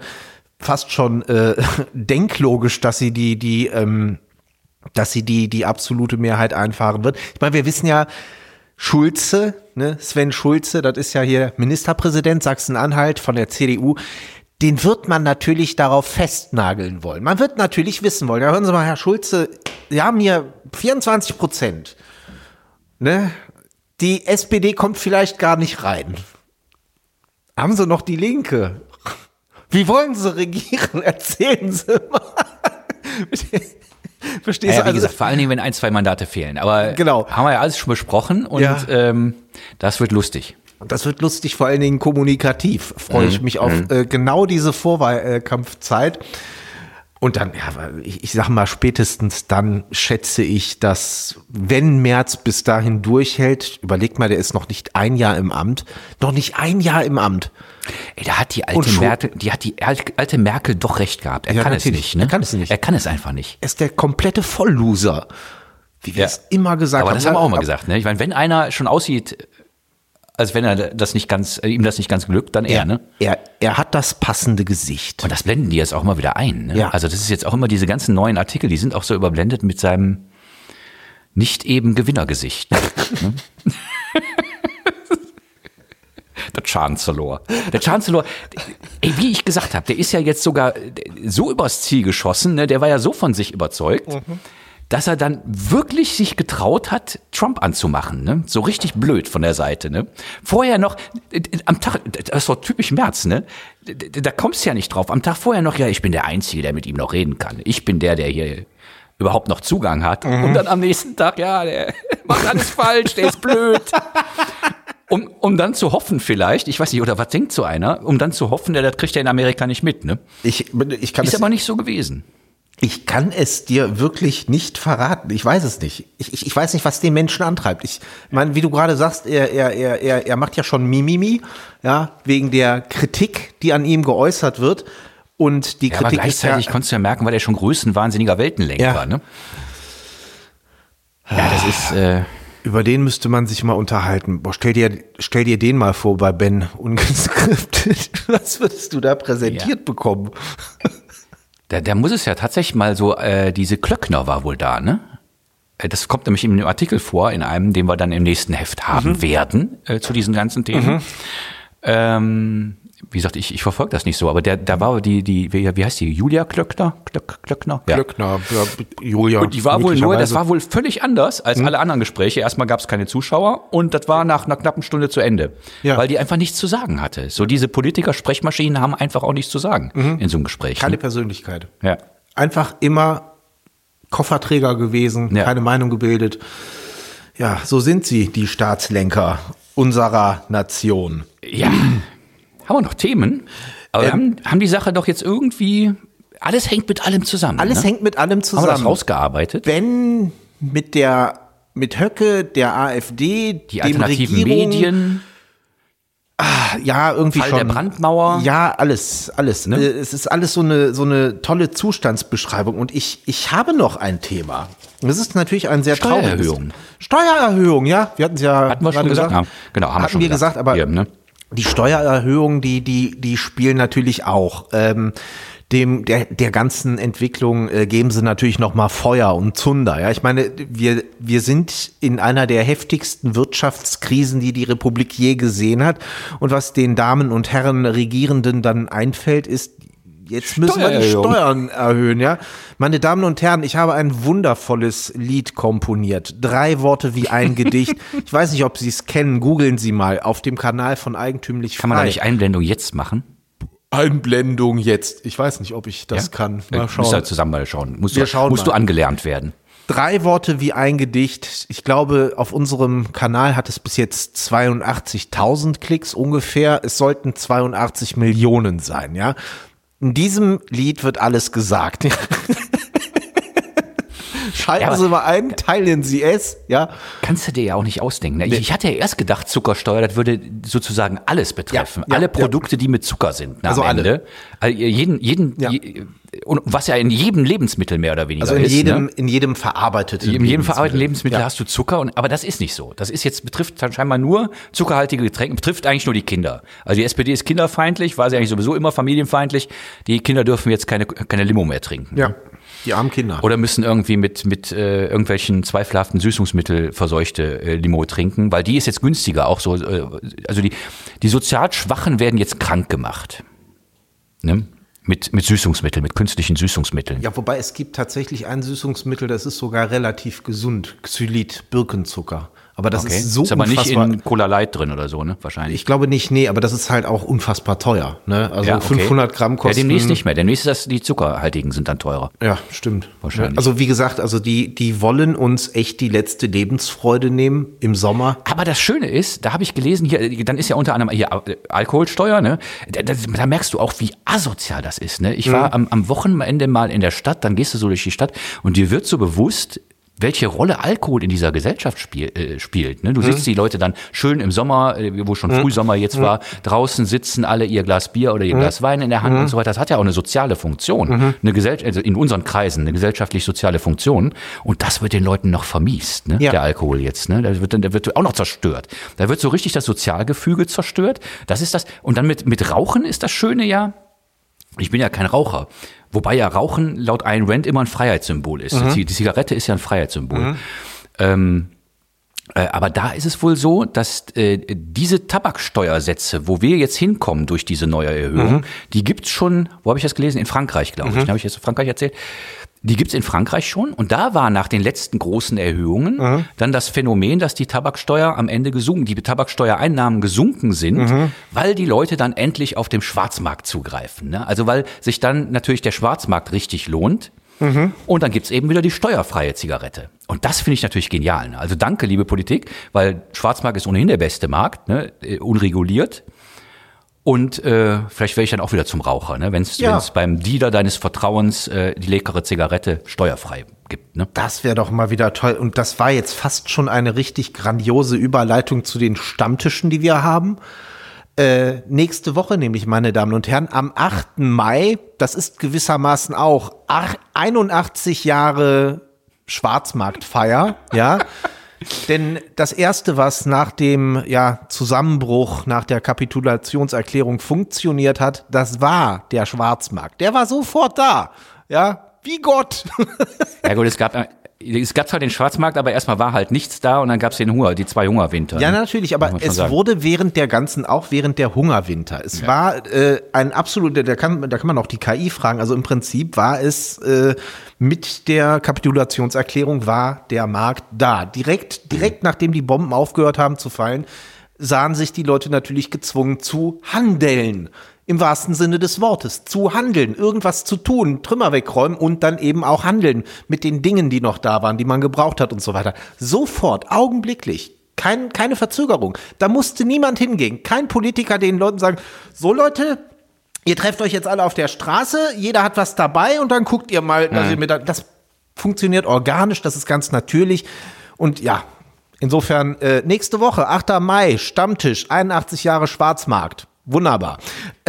denklogisch, dass sie die absolute Mehrheit einfahren wird. Ich meine, wir wissen ja, Schulze, ne, Sven Schulze, das ist ja hier Ministerpräsident Sachsen-Anhalt von der CDU, den wird man natürlich darauf festnageln wollen. Man wird natürlich wissen wollen, ja, hören Sie mal, Herr Schulze, Sie haben hier 24%. Ne? Die SPD kommt vielleicht gar nicht rein. Haben Sie noch die Linke? Wie wollen Sie regieren? Erzählen Sie mal. Verstehst du? Wie gesagt, vor allen Dingen, wenn 1, 2 Mandate fehlen. Aber genau. Haben wir ja alles schon besprochen und das wird lustig. Das wird lustig, vor allen Dingen kommunikativ. Freue ich mich auf genau diese Vorwahlkampfzeit. Und dann, ja, ich sag mal, spätestens dann schätze ich, dass, wenn Merz bis dahin durchhält, überleg mal, der ist noch nicht ein Jahr im Amt. Ey, da hat die alte Merkel doch recht gehabt. Er kann es nicht, ne? Er kann es nicht. Er kann es einfach nicht. Er ist der komplette Vollloser. Wie wir es immer gesagt haben. Aber das haben wir auch mal gesagt, ne? Ich meine, wenn einer schon aussieht, als wenn ihm das nicht ganz glückt, dann er, ne? Er hat das passende Gesicht. Und das blenden die jetzt auch mal wieder ein, ne? Ja. Also das ist jetzt auch immer diese ganzen neuen Artikel, die sind auch so überblendet mit seinem nicht eben Gewinnergesicht. Ne? Der Chancellor, ey, wie ich gesagt habe, der ist ja jetzt sogar so übers Ziel geschossen, ne? Der war ja so von sich überzeugt, dass er dann wirklich sich getraut hat, Trump anzumachen, ne? So richtig blöd von der Seite, ne? Vorher noch, am Tag, das ist doch typisch Merz, ne? Da kommst du ja nicht drauf. Am Tag vorher noch, ja, ich bin der Einzige, der mit ihm noch reden kann. Ich bin der hier überhaupt noch Zugang hat. Und dann am nächsten Tag, ja, der macht alles falsch, der ist blöd. Um dann zu hoffen vielleicht, ich weiß nicht, oder was denkt so einer, um dann zu hoffen, das kriegt er in Amerika nicht mit, ne? Ich kann ist aber nicht so gewesen. Ich kann es dir wirklich nicht verraten. Ich weiß es nicht. Ich weiß nicht, was den Menschen antreibt. Ich meine, wie du gerade sagst, er macht ja schon Mimimi, ja, wegen der Kritik, die an ihm geäußert wird. Und die Kritik aber gleichzeitig konntest du ja merken, weil er schon größenwahnsinniger Weltenlenker war, ne? Ja, das ist... Über den müsste man sich mal unterhalten. Boah, stell dir den mal vor bei Ben ungeskriptet. Was würdest du da präsentiert bekommen? Da muss es ja tatsächlich mal so, diese Klöckner war wohl da, ne? Das kommt nämlich in dem Artikel vor, in einem, den wir dann im nächsten Heft haben werden, zu diesen ganzen Themen. Wie gesagt, ich verfolge das nicht so, aber da war wie heißt die? Julia Klöckner? Klöckner? Ja. Klöckner, ja, Julia. Und die war wohl das war wohl völlig anders als alle anderen Gespräche. Erstmal gab es keine Zuschauer und das war nach einer knappen Stunde zu Ende. Ja. Weil die einfach nichts zu sagen hatte. So diese Politiker-Sprechmaschinen haben einfach auch nichts zu sagen in so einem Gespräch. Keine Persönlichkeit. Ja. Einfach immer Kofferträger gewesen, keine Meinung gebildet. Ja, so sind sie, die Staatslenker unserer Nation. Ja. Haben wir noch Themen? Aber wir haben die Sache doch jetzt irgendwie, alles hängt mit allem zusammen. Alles hängt mit allem zusammen. Haben wir das rausgearbeitet? Wenn mit Höcke, der AfD, die alternativen Medien, ja, irgendwie Fall schon. Der Brandmauer. Ja, alles. Ne? Es ist alles so eine tolle Zustandsbeschreibung. Und ich habe noch ein Thema. Das ist natürlich ein sehr trauriges. Steuererhöhung, ja. Wir hatten es ja. Hatten wir schon gesagt? Ja, genau, haben wir schon gesagt. Aber hier, ne? Die Steuererhöhungen, die spielen natürlich auch. Der ganzen Entwicklung geben sie natürlich noch mal Feuer und Zunder. Ja, ich meine, wir sind in einer der heftigsten Wirtschaftskrisen, die Republik je gesehen hat. Und was den Damen und Herren Regierenden dann einfällt, ist, jetzt müssen wir die Steuern erhöhen, ja. Meine Damen und Herren, ich habe ein wundervolles Lied komponiert. 3 Worte wie ein Gedicht. Ich weiß nicht, ob Sie es kennen. Googeln Sie mal auf dem Kanal von Eigentümlich Frei. Kann man da nicht Einblendung jetzt machen? Einblendung jetzt. Ich weiß nicht, ob ich das kann. Mal schauen. Müssen wir zusammen mal schauen. Musst schauen du mal. angelernt werden. 3 Worte wie ein Gedicht. Ich glaube, auf unserem Kanal hat es bis jetzt 82.000 Klicks ungefähr. Es sollten 82 Millionen sein, ja. In diesem Lied wird alles gesagt. Schalten Sie mal ein, teilen Sie es, ja. Kannst du dir ja auch nicht ausdenken. Ne? Ich hatte ja erst gedacht, Zuckersteuer, das würde sozusagen alles betreffen. Alle Produkte, die mit Zucker sind, Also am Ende. Also und was ja in jedem Lebensmittel mehr oder weniger Also ist. in jedem verarbeiteten In jedem verarbeiteten Lebensmittel Ja. hast du Zucker, aber das ist nicht so. Das ist jetzt, betrifft dann scheinbar nur zuckerhaltige Getränke, betrifft eigentlich nur die Kinder. Also die SPD ist kinderfeindlich, war sie eigentlich sowieso immer familienfeindlich. Die Kinder dürfen jetzt keine Limo mehr trinken. Ja, die armen Kinder. Oder müssen irgendwie mit irgendwelchen zweifelhaften Süßungsmittel verseuchte Limo trinken, weil die ist jetzt günstiger. Auch so, also die sozial Schwachen werden jetzt krank gemacht. Ne? Mit Süßungsmitteln, mit künstlichen Süßungsmitteln. Ja, wobei es gibt tatsächlich ein Süßungsmittel, das ist sogar relativ gesund. Xylit, Birkenzucker. Aber das ist so ist aber nicht unfassbar. in Cola Light drin oder so, ne? Wahrscheinlich. Ich glaube nicht, nee, aber das ist halt auch unfassbar teuer. Ne? Also Ja, okay. 500 Gramm kosten. Ja, demnächst nicht mehr. Demnächst ist die zuckerhaltigen sind dann teurer. Ja, stimmt. Wahrscheinlich. Also wie gesagt, also die wollen uns echt die letzte Lebensfreude nehmen im Sommer. Aber das Schöne ist, da habe ich gelesen, hier, dann ist ja unter anderem hier Alkoholsteuer, ne? Da merkst du auch, wie asozial das ist, ne? Ich war am Wochenende mal in der Stadt, dann gehst du so durch die Stadt und dir wird so bewusst, welche Rolle Alkohol in dieser Gesellschaft spielt. Ne? Du siehst die Leute dann schön im Sommer, wo schon Frühsommer jetzt war, draußen sitzen alle ihr Glas Bier oder ihr Glas Wein in der Hand und so weiter. Das hat ja auch eine soziale Funktion, also in unseren Kreisen eine gesellschaftlich-soziale Funktion. Und das wird den Leuten noch vermiest, ne? Ja. Der Alkohol jetzt. Ne? Der wird auch noch zerstört. Da wird so richtig das Sozialgefüge zerstört. Das ist das. Und dann mit Rauchen ist das Schöne ja. Ich bin ja kein Raucher. Wobei ja Rauchen laut Ayn Rand immer ein Freiheitssymbol ist. Die Zigarette ist ja ein Freiheitssymbol. Aber da ist es wohl so, dass diese Tabaksteuersätze, wo wir jetzt hinkommen durch diese neue Erhöhung, die gibt's schon, wo habe ich das gelesen? In Frankreich, glaube ich. Habe ich jetzt in Frankreich erzählt? Die gibt's in Frankreich schon. Und da war nach den letzten großen Erhöhungen dann das Phänomen, dass die Tabaksteuer am Ende die Tabaksteuereinnahmen gesunken sind, weil die Leute dann endlich auf dem Schwarzmarkt zugreifen. Ne? Also weil sich dann natürlich der Schwarzmarkt richtig lohnt. Und dann gibt's eben wieder die steuerfreie Zigarette. Und das finde ich natürlich genial. Ne? Also danke, liebe Politik, weil Schwarzmarkt ist ohnehin der beste Markt, ne? Unreguliert. Und vielleicht werde ich dann auch wieder zum Raucher, ne? Wenn es beim Dealer deines Vertrauens die leckere Zigarette steuerfrei gibt. Ne? Das wäre doch mal wieder toll. Und das war jetzt fast schon eine richtig grandiose Überleitung zu den Stammtischen, die wir haben. Nächste Woche nämlich, meine Damen und Herren, am 8. Mai, das ist gewissermaßen auch 81 Jahre Schwarzmarktfeier, ja. Denn das Erste, was nach dem Zusammenbruch, nach der Kapitulationserklärung funktioniert hat, das war der Schwarzmarkt. Der war sofort da, ja, wie Gott. Ja gut, es gab zwar den Schwarzmarkt, aber erstmal war halt nichts da und dann gab es die 2 Hungerwinter. Ja, natürlich, aber es wurde während der Hungerwinter. Es war ein absoluter, da kann man auch die KI fragen, also im Prinzip war es mit der Kapitulationserklärung war der Markt da. Direkt nachdem die Bomben aufgehört haben zu fallen, sahen sich die Leute natürlich gezwungen zu handeln. Im wahrsten Sinne des Wortes, zu handeln, irgendwas zu tun, Trümmer wegräumen und dann eben auch handeln mit den Dingen, die noch da waren, die man gebraucht hat und so weiter. Sofort, augenblicklich, keine Verzögerung. Da musste niemand hingehen, kein Politiker den Leuten sagen, so Leute, ihr trefft euch jetzt alle auf der Straße, jeder hat was dabei und dann guckt ihr mal, dass ihr das funktioniert organisch, das ist ganz natürlich und ja, insofern nächste Woche, 8. Mai, Stammtisch, 81 Jahre Schwarzmarkt. Wunderbar.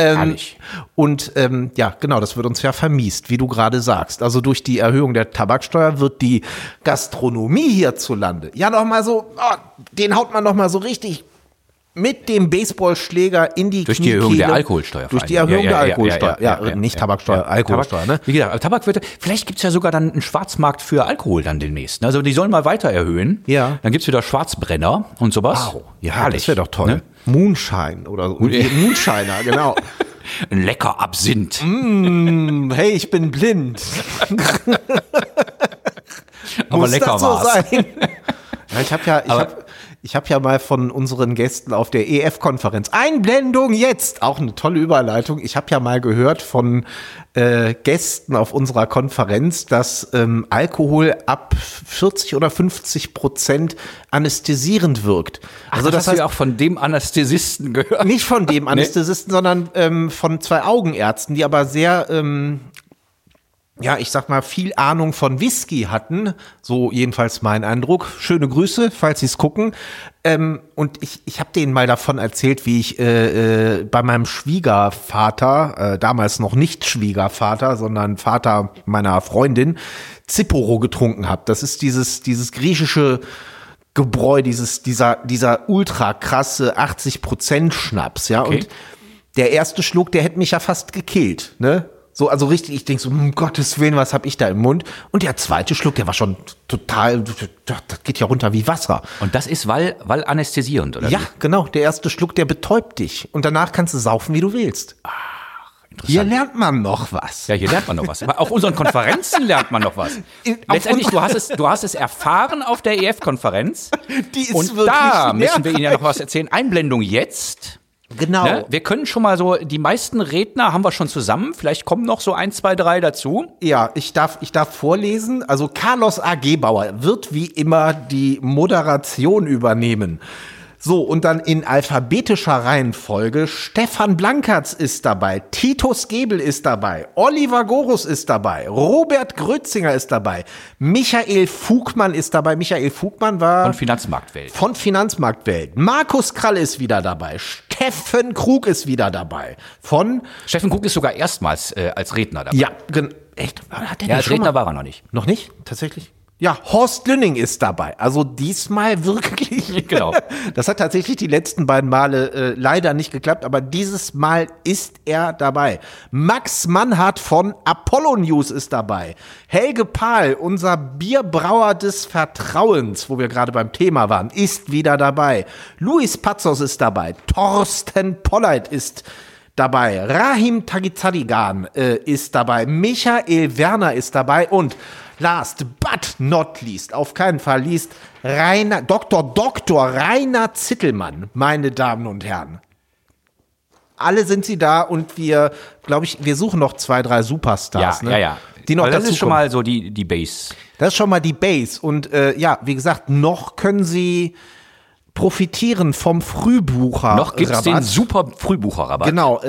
Und genau, das wird uns ja vermiest, wie du gerade sagst. Also durch die Erhöhung der Tabaksteuer wird die Gastronomie hierzulande ja noch mal so, den haut man noch mal so richtig mit dem Baseballschläger in die durch Kniekehle. Die Erhöhung der Alkoholsteuer. Durch die Erhöhung der Alkoholsteuer. Nicht Tabaksteuer, Alkoholsteuer. Tabak, ne? Wie gesagt, Tabak vielleicht gibt's ja sogar dann einen Schwarzmarkt für Alkohol dann demnächst. Also die sollen mal weiter erhöhen. Ja. Dann gibt's wieder Schwarzbrenner und sowas. Wow. Ja, herrlich. das wäre doch toll. Ne? Moonshine oder so. Moonshiner, genau. Ein lecker Absinth. Hey, ich bin blind. Aber Muss lecker das so war's. sein? Ja, Ich habe ja mal von unseren Gästen auf der EF-Konferenz, Einblendung jetzt, auch eine tolle Überleitung. Ich habe ja mal gehört von Gästen auf unserer Konferenz, dass Alkohol ab 40 oder 50% anästhesierend wirkt. Also das hast du ja auch von dem Anästhesisten gehört. Nicht von dem Anästhesisten, sondern von 2 Augenärzten, die aber sehr ich sag mal, viel Ahnung von Whisky hatten, so jedenfalls mein Eindruck. Schöne Grüße, falls Sie es gucken. Und ich habe denen mal davon erzählt, wie ich bei meinem Schwiegervater, damals noch nicht Schwiegervater, sondern Vater meiner Freundin, Zipporo getrunken habe. Das ist dieses griechische Gebräu, dieser ultra krasse 80% Schnaps, ja. Okay. Und der erste Schluck, der hätte mich ja fast gekillt, ne? So, also richtig, ich denke so, um Gottes Willen, was habe ich da im Mund? Und der zweite Schluck, der war schon total, das geht ja runter wie Wasser. Und das ist, weil anästhesierend, oder? Ja, genau, der erste Schluck, der betäubt dich. Und danach kannst du saufen, wie du willst. Ach, interessant. Hier lernt man noch was. Ja, hier lernt man noch was. Aber auf unseren Konferenzen lernt man noch was. Letztendlich, du hast es erfahren auf der EF-Konferenz. Die ist und wirklich da müssen wir Ihnen ja noch was erzählen. Einblendung jetzt. Genau. Ne? Wir können schon mal so, die meisten Redner haben wir schon zusammen. Vielleicht kommen noch so 1, 2, 3 dazu. Ja, ich darf vorlesen. Also Carlos A. Gebauer wird wie immer die Moderation übernehmen. So, und dann in alphabetischer Reihenfolge, Stefan Blankertz ist dabei, Titus Gebel ist dabei, Oliver Gorus ist dabei, Robert Grötzinger ist dabei, Michael Fugmann ist dabei. Michael Fugmann war von Finanzmarktwelt. Markus Krall ist wieder dabei, Steffen Krug ist wieder dabei. Steffen Krug ist sogar erstmals als Redner dabei. Ja, echt? Hat der als Redner war er noch nicht. Noch nicht? Tatsächlich? Ja, Horst Lünning ist dabei. Also diesmal wirklich. Genau. Das hat tatsächlich die letzten beiden Male leider nicht geklappt, aber dieses Mal ist er dabei. Max Mannhardt von Apollo News ist dabei. Helge Pahl, unser Bierbrauer des Vertrauens, wo wir gerade beim Thema waren, ist wieder dabei. Luis Pazos ist dabei. Thorsten Polleit ist dabei. Rahim Tagizadigan ist dabei. Michael Werner ist dabei und last but not least, auf keinen Fall least, Dr. Rainer Zittelmann, meine Damen und Herren. Alle sind sie da und wir suchen noch 2, 3 Superstars. Ja, ja. Die noch das ist schon mal so die Base. Das ist schon mal die Base. Und wie gesagt, noch können sie profitieren vom Frühbucher. Noch gibt es den super Frühbucherrabatt. Genau.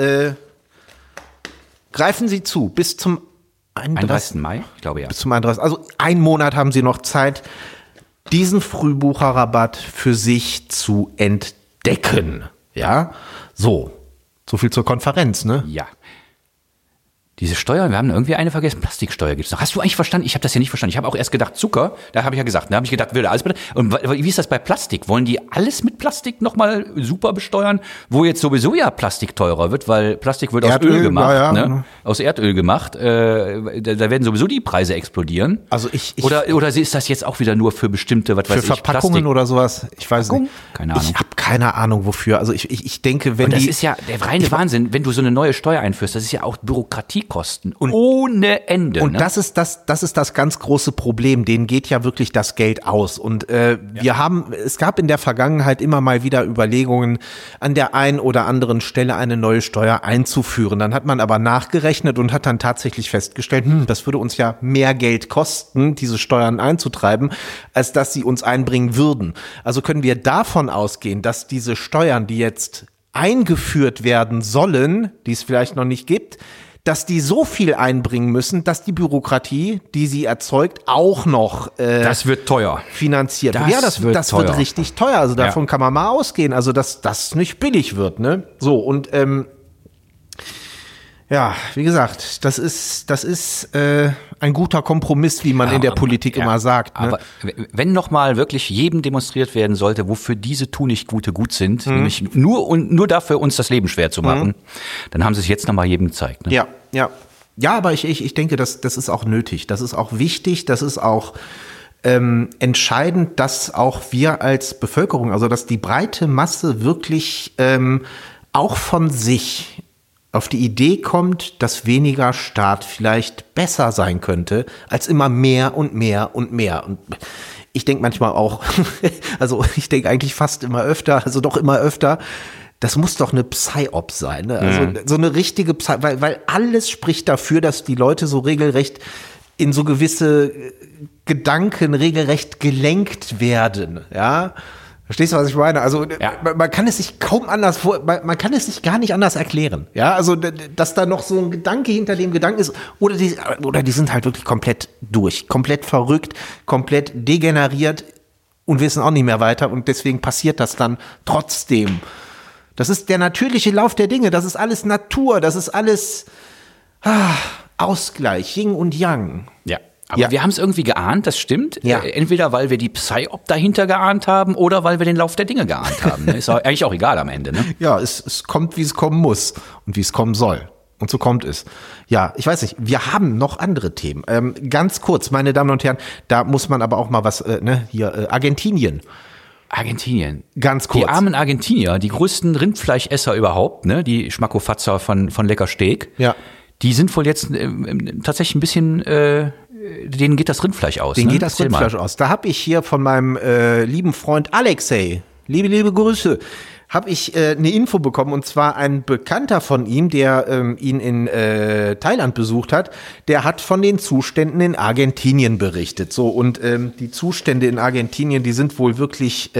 Greifen Sie zu, bis zum 31. Mai, ich glaube ja. Bis zum 31. Also 1 Monat haben Sie noch Zeit, diesen Frühbucherrabatt für sich zu entdecken. Ja, so viel zur Konferenz, ne? Ja. Diese Steuer, wir haben irgendwie eine vergessen, Plastiksteuer gibt es noch. Hast du eigentlich verstanden? Ich habe das ja nicht verstanden. Ich habe auch erst gedacht, Zucker, da habe ich ja gesagt, würde alles. Und wie ist das bei Plastik? Wollen die alles mit Plastik nochmal super besteuern, wo jetzt sowieso ja Plastik teurer wird, weil Plastik wird aus Öl gemacht, ja. Ne? Aus Erdöl gemacht. Da werden sowieso die Preise explodieren. Also oder ist das jetzt auch wieder nur für bestimmte, was weiß ich, Verpackungen Plastik? Oder sowas? Ich weiß nicht. Keine Ahnung. Ich habe keine Ahnung, wofür. Also ich denke, wenn und das ist ja der reine Wahnsinn, wenn du so eine neue Steuer einführst, das ist ja auch Bürokratiekosten und ohne Ende. Und das ist das ganz große Problem. Denen geht ja wirklich das Geld aus. Und es gab in der Vergangenheit immer mal wieder Überlegungen, an der einen oder anderen Stelle eine neue Steuer einzuführen. Dann hat man aber nachgerechnet und hat dann tatsächlich festgestellt, das würde uns ja mehr Geld kosten, diese Steuern einzutreiben, als dass sie uns einbringen würden. Also können wir davon ausgehen, dass diese Steuern, die jetzt eingeführt werden sollen, die es vielleicht noch nicht gibt, dass die so viel einbringen müssen, dass die Bürokratie, die sie erzeugt, auch noch das wird teuer. Finanziert wird. Ja, das wird richtig teuer. Also davon kann man mal ausgehen. Also dass das nicht billig wird, ne? So, und wie gesagt, das ist ein guter Kompromiss, wie man in der Politik immer sagt. Ne? Aber wenn noch mal wirklich jedem demonstriert werden sollte, wofür diese Tunichtgute gut sind, nämlich nur dafür, uns das Leben schwer zu machen, dann haben sie es jetzt noch mal jedem gezeigt. Ne? Ja, aber ich denke, das ist auch nötig. Das ist auch wichtig. Das ist auch entscheidend, dass auch wir als Bevölkerung, also dass die breite Masse wirklich auch von sich auf die Idee kommt, dass weniger Staat vielleicht besser sein könnte, als immer mehr und mehr und mehr. Und ich denke manchmal auch, also ich denke eigentlich fast immer öfter, also doch immer öfter, das muss doch eine Psy-Op sein, ne? Also so eine richtige Psy, weil alles spricht dafür, dass die Leute so regelrecht in so gewisse Gedanken regelrecht gelenkt werden, ja? Verstehst du, was ich meine? Also man kann es sich kaum anders man kann es sich gar nicht anders erklären, ja? Also dass da noch so ein Gedanke hinter dem Gedanken ist, oder die sind halt wirklich komplett komplett verrückt, komplett degeneriert und wissen auch nicht mehr weiter und deswegen passiert das dann trotzdem. Das ist der natürliche Lauf der Dinge, das ist alles Natur, das ist alles Ausgleich, Yin und Yang. Ja. Aber wir haben es irgendwie geahnt, das stimmt. Ja. Entweder weil wir die Psy-Op dahinter geahnt haben oder weil wir den Lauf der Dinge geahnt haben. Ne? Ist eigentlich auch egal am Ende. Ne? Ja, es kommt, wie es kommen muss und wie es kommen soll. Und so kommt es. Ja, ich weiß nicht, wir haben noch andere Themen. Ganz kurz, meine Damen und Herren, da muss man aber auch mal was, Argentinien. Argentinien. Ganz kurz. Die armen Argentinier, die größten Rindfleischesser überhaupt, ne? Die Schmackofatzer von Lecker Steak. Ja. Die sind wohl jetzt tatsächlich ein bisschen, denen geht das Rindfleisch aus. Denen ne? geht das Rindfleisch aus. Da habe ich hier von meinem lieben Freund Alexei, liebe Grüße, habe ich eine Info bekommen, und zwar ein Bekannter von ihm, der ihn in Thailand besucht hat, der hat von den Zuständen in Argentinien berichtet. So, und die Zustände in Argentinien, die sind wohl wirklich,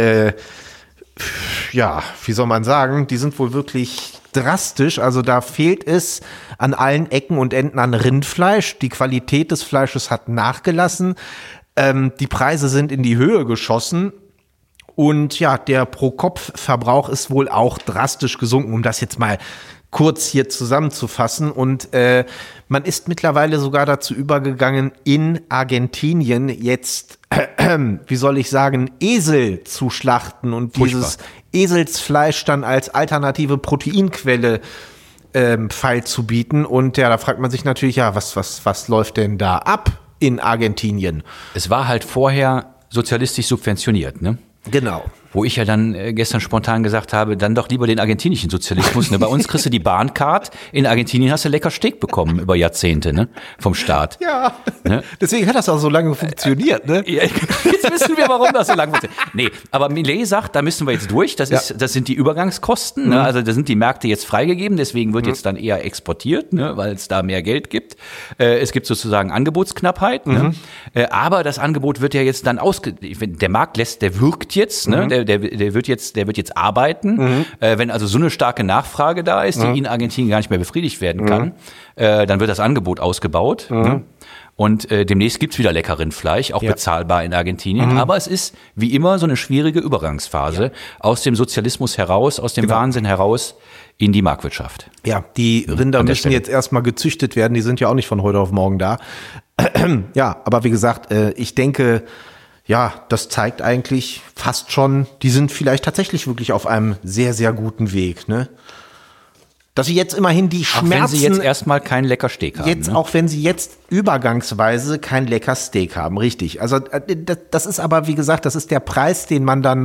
wie soll man sagen, die sind wohl wirklich drastisch. Also da fehlt es an allen Ecken und Enden an Rindfleisch. Die Qualität des Fleisches hat nachgelassen. Die Preise sind in die Höhe geschossen. Und ja, der Pro-Kopf-Verbrauch ist wohl auch drastisch gesunken, um das jetzt mal kurz hier zusammenzufassen. Und man ist mittlerweile sogar dazu übergegangen, in Argentinien jetzt, wie soll ich sagen, Esel zu schlachten und dieses Eselsfleisch dann als alternative Proteinquelle feilzubieten. Und ja, da fragt man sich natürlich, ja, was läuft denn da ab in Argentinien? Es war halt vorher sozialistisch subventioniert, ne? Genau. Wo ich ja dann gestern spontan gesagt habe, dann doch lieber den argentinischen Sozialismus. Ne? Bei uns kriegst du die Bahncard, in Argentinien hast du lecker Steak bekommen über Jahrzehnte, ne? Vom Staat. Ja, ne? Deswegen hat das auch so lange funktioniert, ne? Ja, jetzt wissen wir, warum das so lange funktioniert. Nee, aber Millet sagt, da müssen wir jetzt durch, das sind die Übergangskosten, ne? Also da sind die Märkte jetzt freigegeben, deswegen wird jetzt dann eher exportiert, ne? Weil es da mehr Geld gibt. Es gibt sozusagen Angebotsknappheit, ne? Aber das Angebot wird ja jetzt dann der Markt der wirkt jetzt, ne? Der wird jetzt arbeiten. Wenn also so eine starke Nachfrage da ist, die in Argentinien gar nicht mehr befriedigt werden kann, dann wird das Angebot ausgebaut. Ne? Und demnächst gibt's wieder lecker Rindfleisch, auch bezahlbar in Argentinien. Aber es ist wie immer so eine schwierige Übergangsphase aus dem Sozialismus heraus, aus dem Wahnsinn heraus in die Marktwirtschaft. Ja, die Rinder müssen jetzt erstmal gezüchtet werden. Die sind ja auch nicht von heute auf morgen da. Ja, aber wie gesagt, ich denke, ja, das zeigt eigentlich fast schon, die sind vielleicht tatsächlich wirklich auf einem sehr, sehr guten Weg, ne? Dass sie jetzt immerhin die Schmerzen... Auch wenn sie jetzt erstmal kein lecker Steak haben. Jetzt, ne? Auch wenn sie jetzt übergangsweise kein lecker Steak haben, richtig. Also das ist aber, wie gesagt, das ist der Preis, den man dann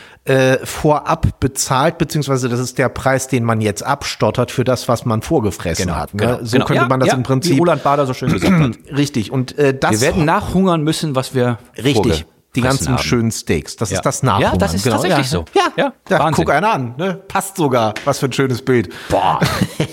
vorab bezahlt, beziehungsweise das ist der Preis, den man jetzt abstottert für das, was man vorgefressen hat. Ne? So könnte man das im Prinzip... Wie Roland Bader so schön gesagt hat. Richtig. Und wir werden nachhungern müssen, was wir richtig. Die ganzen haben. Schönen Steaks. Das ist das Nachhungern. Ja, das ist tatsächlich so. Ja, guck einer an. Ne? Passt sogar. Was für ein schönes Bild. Boah.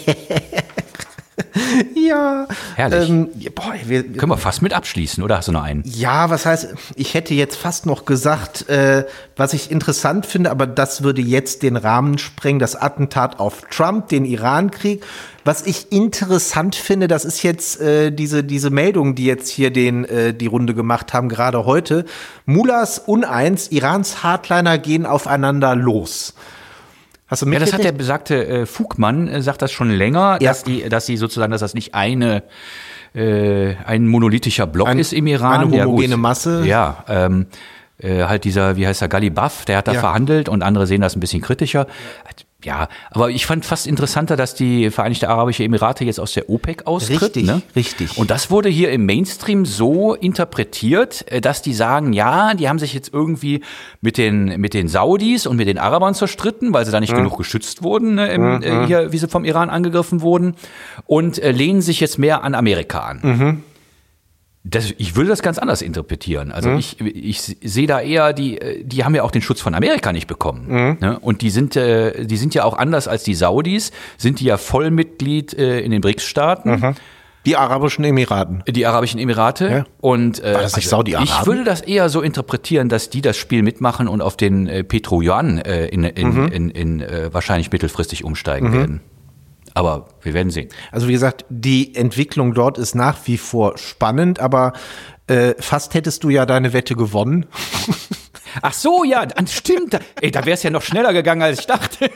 Ja. Herrlich. Können wir fast mit abschließen, oder hast du noch einen? Ja, was heißt, ich hätte jetzt fast noch gesagt, was ich interessant finde, aber das würde jetzt den Rahmen sprengen, das Attentat auf Trump, den Iran-Krieg. Was ich interessant finde, das ist jetzt diese Meldung, die jetzt hier die Runde gemacht haben, gerade heute. Mullahs uneins, Irans Hardliner gehen aufeinander los. Hast du das hat der besagte Fugmann, sagt das schon länger, dass sie sozusagen, dass das nicht ein monolithischer Block ist im Iran. Eine homogene Masse. Ja, halt dieser, wie heißt der, Ghalibaf, der hat da verhandelt und andere sehen das ein bisschen kritischer. Ja, aber ich fand fast interessanter, dass die Vereinigten Arabischen Emirate jetzt aus der OPEC austritt. Richtig, ne? richtig. Und das wurde hier im Mainstream so interpretiert, dass die sagen, ja, die haben sich jetzt irgendwie mit den Saudis und mit den Arabern zerstritten, weil sie da nicht genug geschützt wurden, ne, hier, wie sie vom Iran angegriffen wurden, und lehnen sich jetzt mehr an Amerika an. Ich würde das ganz anders interpretieren. Also ich sehe da eher, die haben ja auch den Schutz von Amerika nicht bekommen. Ne? Und die sind ja auch anders als die Saudis, sind die ja Vollmitglied in den BRICS-Staaten. Die Arabischen Emiraten. Die Arabischen Emirate. Ja. Und War das nicht Saudi-Arabien? ich würde das eher so interpretieren, dass die das Spiel mitmachen und auf den Petro-Yuan in wahrscheinlich mittelfristig umsteigen werden. Aber wir werden sehen. Also wie gesagt, die Entwicklung dort ist nach wie vor spannend, aber fast hättest du ja deine Wette gewonnen. Ach so, ja, stimmt. Ey, da wäre es ja noch schneller gegangen, als ich dachte.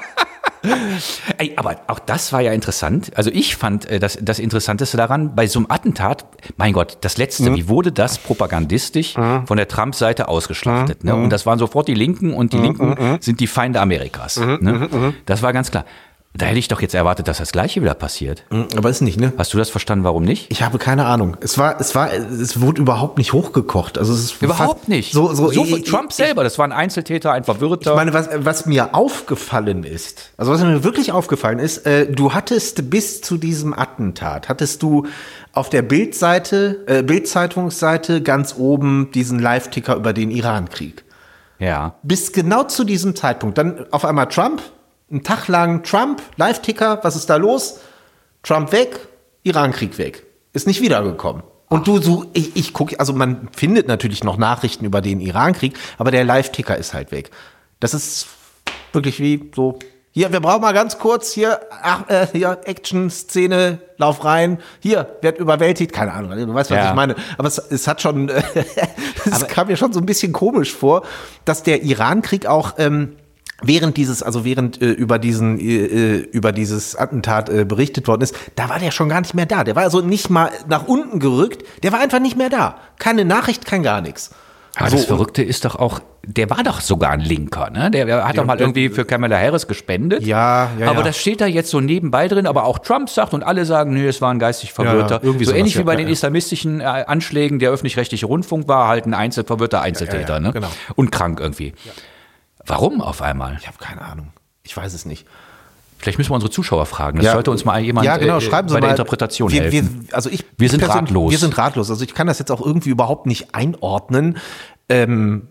Ey, aber auch das war ja interessant. Also ich fand das Interessanteste daran, bei so einem Attentat, mein Gott, das Letzte, wie wurde das propagandistisch von der Trump-Seite ausgeschlachtet? Ne? Und das waren sofort die Linken und die Linken sind die Feinde Amerikas. Ne? Das war ganz klar. Da hätte ich doch jetzt erwartet, dass das Gleiche wieder passiert. Aber ist nicht, ne? Hast du das verstanden, warum nicht? Ich habe keine Ahnung. Es wurde überhaupt nicht hochgekocht. Also es ist Überhaupt nicht. So Trump selber, das war ein Einzeltäter, ein Verwirrter. Ich meine, was mir aufgefallen ist, also was mir wirklich aufgefallen ist, du hattest bis zu diesem Attentat, auf der Bild-Zeitungsseite ganz oben diesen Live-Ticker über den Iran-Krieg. Ja. Bis genau zu diesem Zeitpunkt. Dann auf einmal Trump, einen Tag lang Trump, Live-Ticker, was ist da los? Trump weg, Iran-Krieg weg. Ist nicht wiedergekommen. Und ich gucke, also man findet natürlich noch Nachrichten über den Iran-Krieg, aber der Live-Ticker ist halt weg. Das ist wirklich wie so, hier, wir brauchen mal ganz kurz, hier Action-Szene, lauf rein, hier, wird überwältigt, keine Ahnung, du weißt, was ich meine. Aber es hat schon, es kam mir schon so ein bisschen komisch vor, dass der Iran-Krieg auch, während über dieses Attentat berichtet worden ist, da war der schon gar nicht mehr da. Der war also nicht mal nach unten gerückt, der war einfach nicht mehr da. Keine Nachricht, kein gar nichts. Aber das Verrückte ist doch auch, der war doch sogar ein Linker, ne? Der hat doch mal irgendwie für Kamala Harris gespendet. Ja. Aber das steht da jetzt so nebenbei drin, aber auch Trump sagt und alle sagen, nö, es war ein geistig Verwirrter. Irgendwie so sowas, ähnlich wie bei den islamistischen Anschlägen, der öffentlich-rechtliche Rundfunk war halt ein verwirrter Einzeltäter, ne? Genau. Und krank irgendwie. Ja. Warum auf einmal? Ich habe keine Ahnung. Ich weiß es nicht. Vielleicht müssen wir unsere Zuschauer fragen. Das sollte uns mal jemand schreiben Sie bei der mal. Interpretation helfen. Wir sind ratlos. Wir sind ratlos. Also ich kann das jetzt auch irgendwie überhaupt nicht einordnen. Keine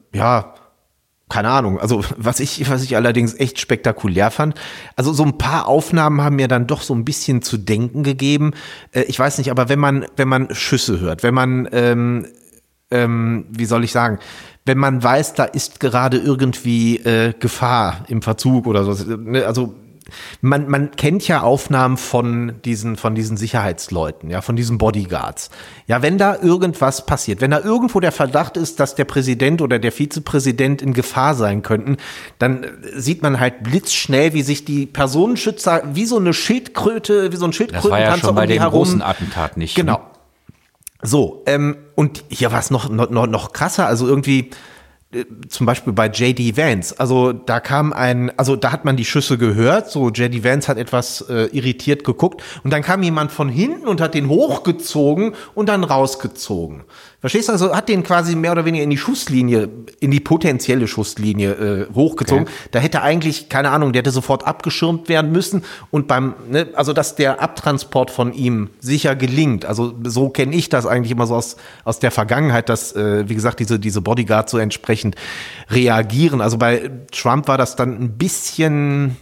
Ahnung. Also was ich allerdings echt spektakulär fand. Also so ein paar Aufnahmen haben mir dann doch so ein bisschen zu denken gegeben. Ich weiß nicht, aber wenn man Schüsse hört, wenn man wie soll ich sagen, wenn man weiß, da ist gerade irgendwie Gefahr im Verzug oder so. Also man kennt ja Aufnahmen von diesen Sicherheitsleuten, ja, von diesen Bodyguards. Ja, wenn da irgendwas passiert, wenn da irgendwo der Verdacht ist, dass der Präsident oder der Vizepräsident in Gefahr sein könnten, dann sieht man halt blitzschnell, wie sich die Personenschützer wie so ein Schildkrötenpanzer das war ja schon bei dem großen Attentat nicht. Genau. Ne? So, und hier war es noch krasser, also irgendwie zum Beispiel bei J.D. Vance, also da hat man die Schüsse gehört, so J.D. Vance hat etwas irritiert geguckt und dann kam jemand von hinten und hat den hochgezogen und dann rausgezogen. Verstehst du? Also hat den quasi mehr oder weniger in die potenzielle Schusslinie hochgezogen. Okay. Da hätte eigentlich, keine Ahnung, der hätte sofort abgeschirmt werden müssen und also dass der Abtransport von ihm sicher gelingt. Also so kenne ich das eigentlich immer so aus der Vergangenheit, dass, wie gesagt, diese Bodyguards so entsprechend reagieren. Also bei Trump war das dann ein bisschen,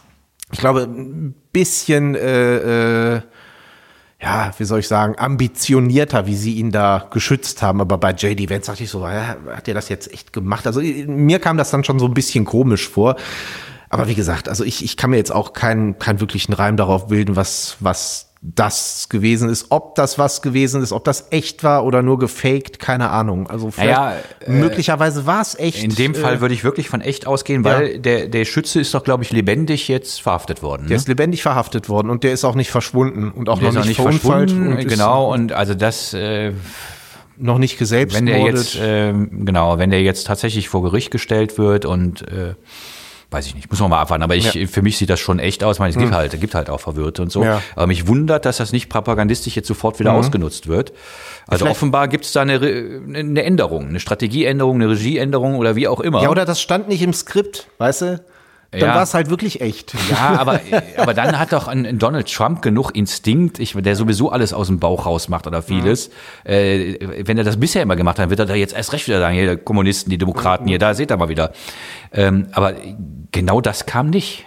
wie soll ich sagen, ambitionierter, wie sie ihn da geschützt haben. Aber bei J.D. Vance dachte ich so, hat der das jetzt echt gemacht? Also mir kam das dann schon so ein bisschen komisch vor. Aber wie gesagt, also ich kann mir jetzt auch keinen wirklichen Reim darauf bilden, was das gewesen ist. Ob das was gewesen ist, ob das echt war oder nur gefaked, keine Ahnung. Also möglicherweise war es echt. In dem Fall würde ich wirklich von echt ausgehen, weil der Schütze ist doch, glaube ich, lebendig jetzt verhaftet worden. Ne? Der ist lebendig verhaftet worden und der ist auch nicht verschwunden und auch noch nicht verunfallt. Genau, und also das noch nicht geselbstmordet. Wenn der jetzt tatsächlich vor Gericht gestellt wird und weiß ich nicht, muss man mal abwarten, aber für mich sieht das schon echt aus. Ich meine, es gibt halt auch Verwirrte und so. Ja. Aber mich wundert, dass das nicht propagandistisch jetzt sofort wieder ausgenutzt wird. Also offenbar gibt es da eine Änderung, eine Strategieänderung, eine Regieänderung oder wie auch immer. Ja, oder das stand nicht im Skript, weißt du? dann war es halt wirklich echt. Ja, aber dann hat doch ein Donald Trump genug Instinkt, der sowieso alles aus dem Bauch raus macht oder vieles. Wenn er das bisher immer gemacht hat, wird er da jetzt erst recht wieder sagen, hier, die Kommunisten, die Demokraten, hier, da seht ihr mal wieder. Aber genau das kam nicht.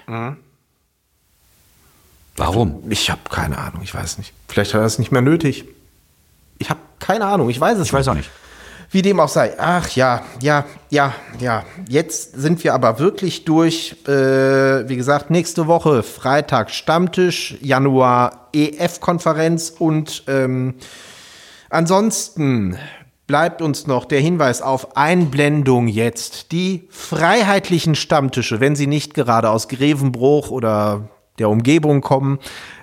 Warum? Ich habe keine Ahnung, ich weiß nicht. Vielleicht hat er es nicht mehr nötig. Ich habe keine Ahnung, ich weiß es nicht. Ich weiß auch nicht. Wie dem auch sei. Ach ja. Jetzt sind wir aber wirklich durch. Wie gesagt, nächste Woche Freitag Stammtisch, Januar EF-Konferenz und ansonsten bleibt uns noch der Hinweis auf Einblendung jetzt. Die freiheitlichen Stammtische, wenn sie nicht gerade aus Grevenbruch oder der Umgebung kommen,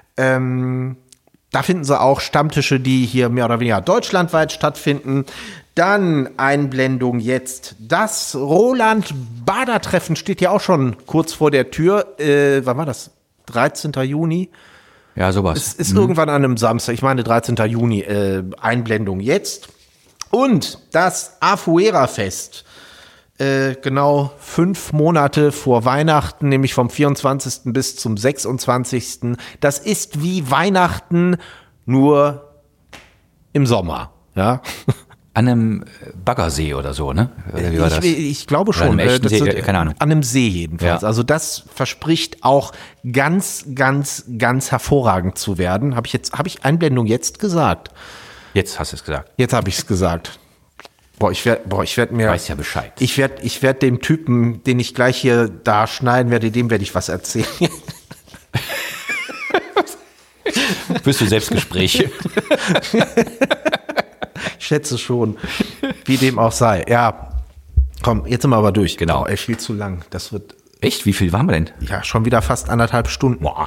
da finden Sie auch Stammtische, die hier mehr oder weniger deutschlandweit stattfinden. Dann Einblendung jetzt. Das Roland-Bader-Treffen steht ja auch schon kurz vor der Tür. Wann war das? 13. Juni? Ja, sowas. Es ist irgendwann an einem Samstag. Ich meine 13. Juni. Einblendung jetzt. Und das Afuera-Fest. Genau 5 Monate vor Weihnachten, nämlich vom 24. bis zum 26. Das ist wie Weihnachten, nur im Sommer. Ja. An einem Baggersee oder so, ne? Oder wie war das? Ich glaube schon. Oder an einem echten See, keine Ahnung. An einem See jedenfalls. Ja. Also das verspricht auch ganz, ganz, ganz hervorragend zu werden. Habe ich Einblendung jetzt gesagt? Jetzt hast du es gesagt. Jetzt habe ich es gesagt. Ich werde mir. Weiß ja Bescheid. Ich werd dem Typen, den ich gleich hier da schneiden werde, dem werde ich was erzählen. Führst du Selbstgespräche? Ich schätze schon. Wie dem auch sei. Ja. Komm, jetzt sind wir aber durch. Genau. Oh, viel zu lang. Das wird. Echt? Wie viel waren wir denn? Ja, schon wieder fast 1,5 Stunden. Boah.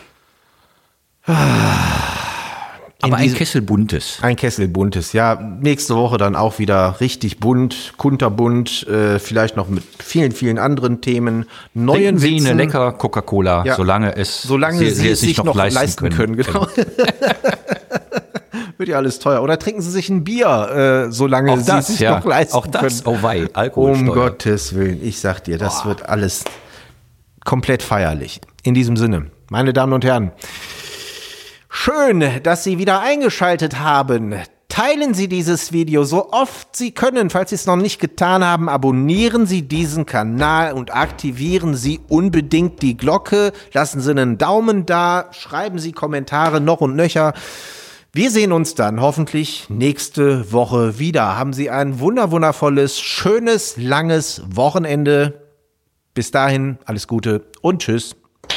Aber ein Kessel Buntes. Ein Kessel Buntes, ja. Nächste Woche dann auch wieder richtig bunt, kunterbunt, vielleicht noch mit vielen, vielen anderen Themen. Neuen Sie eine lecker Coca-Cola, ja. solange Sie es sich noch leisten können. Genau. Wird ja alles teuer. Oder trinken Sie sich ein Bier, solange Sie es sich noch leisten können. Auch das, oh wei, Alkoholsteuer. Um Gottes Willen, ich sag dir, das wird alles komplett feierlich. In diesem Sinne, meine Damen und Herren, schön, dass Sie wieder eingeschaltet haben. Teilen Sie dieses Video so oft Sie können. Falls Sie es noch nicht getan haben, abonnieren Sie diesen Kanal und aktivieren Sie unbedingt die Glocke. Lassen Sie einen Daumen da, schreiben Sie Kommentare noch und nöcher. Wir sehen uns dann hoffentlich nächste Woche wieder. Haben Sie ein wundervolles, schönes, langes Wochenende. Bis dahin, alles Gute und tschüss.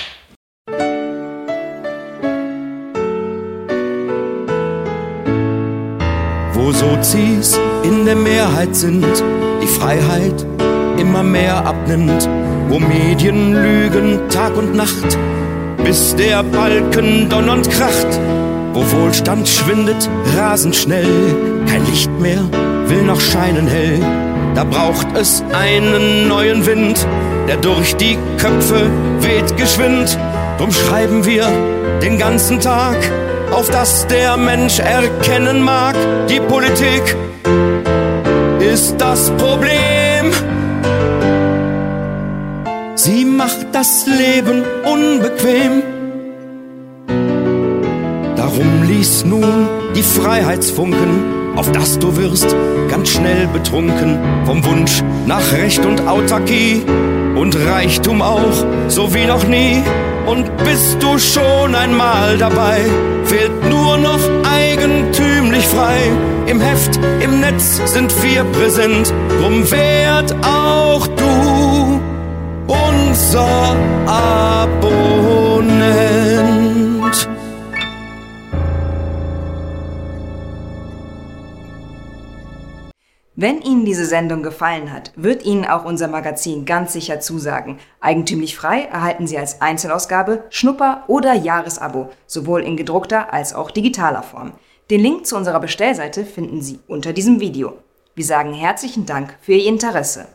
Wo Sozis in der Mehrheit sind, die Freiheit immer mehr abnimmt, wo Medien lügen Tag und Nacht, bis der Balken donnernd kracht, wo Wohlstand schwindet rasend schnell, kein Licht mehr will noch scheinen hell, da braucht es einen neuen Wind, der durch die Köpfe weht geschwind, drum schreiben wir den ganzen Tag, auf das der Mensch erkennen mag, die Politik ist das Problem. Sie macht das Leben unbequem. Darum lies nun die Freiheitsfunken, auf das du wirst ganz schnell betrunken vom Wunsch nach Recht und Autarkie und Reichtum auch, so wie noch nie. Und bist du schon einmal dabei, fehlt nur noch eigentümlich frei. Im Heft, im Netz sind wir präsent, drum werd auch du unser Abonnent. Wenn Ihnen diese Sendung gefallen hat, wird Ihnen auch unser Magazin ganz sicher zusagen. Eigentümlich frei erhalten Sie als Einzelausgabe, Schnupper- oder Jahresabo, sowohl in gedruckter als auch digitaler Form. Den Link zu unserer Bestellseite finden Sie unter diesem Video. Wir sagen herzlichen Dank für Ihr Interesse.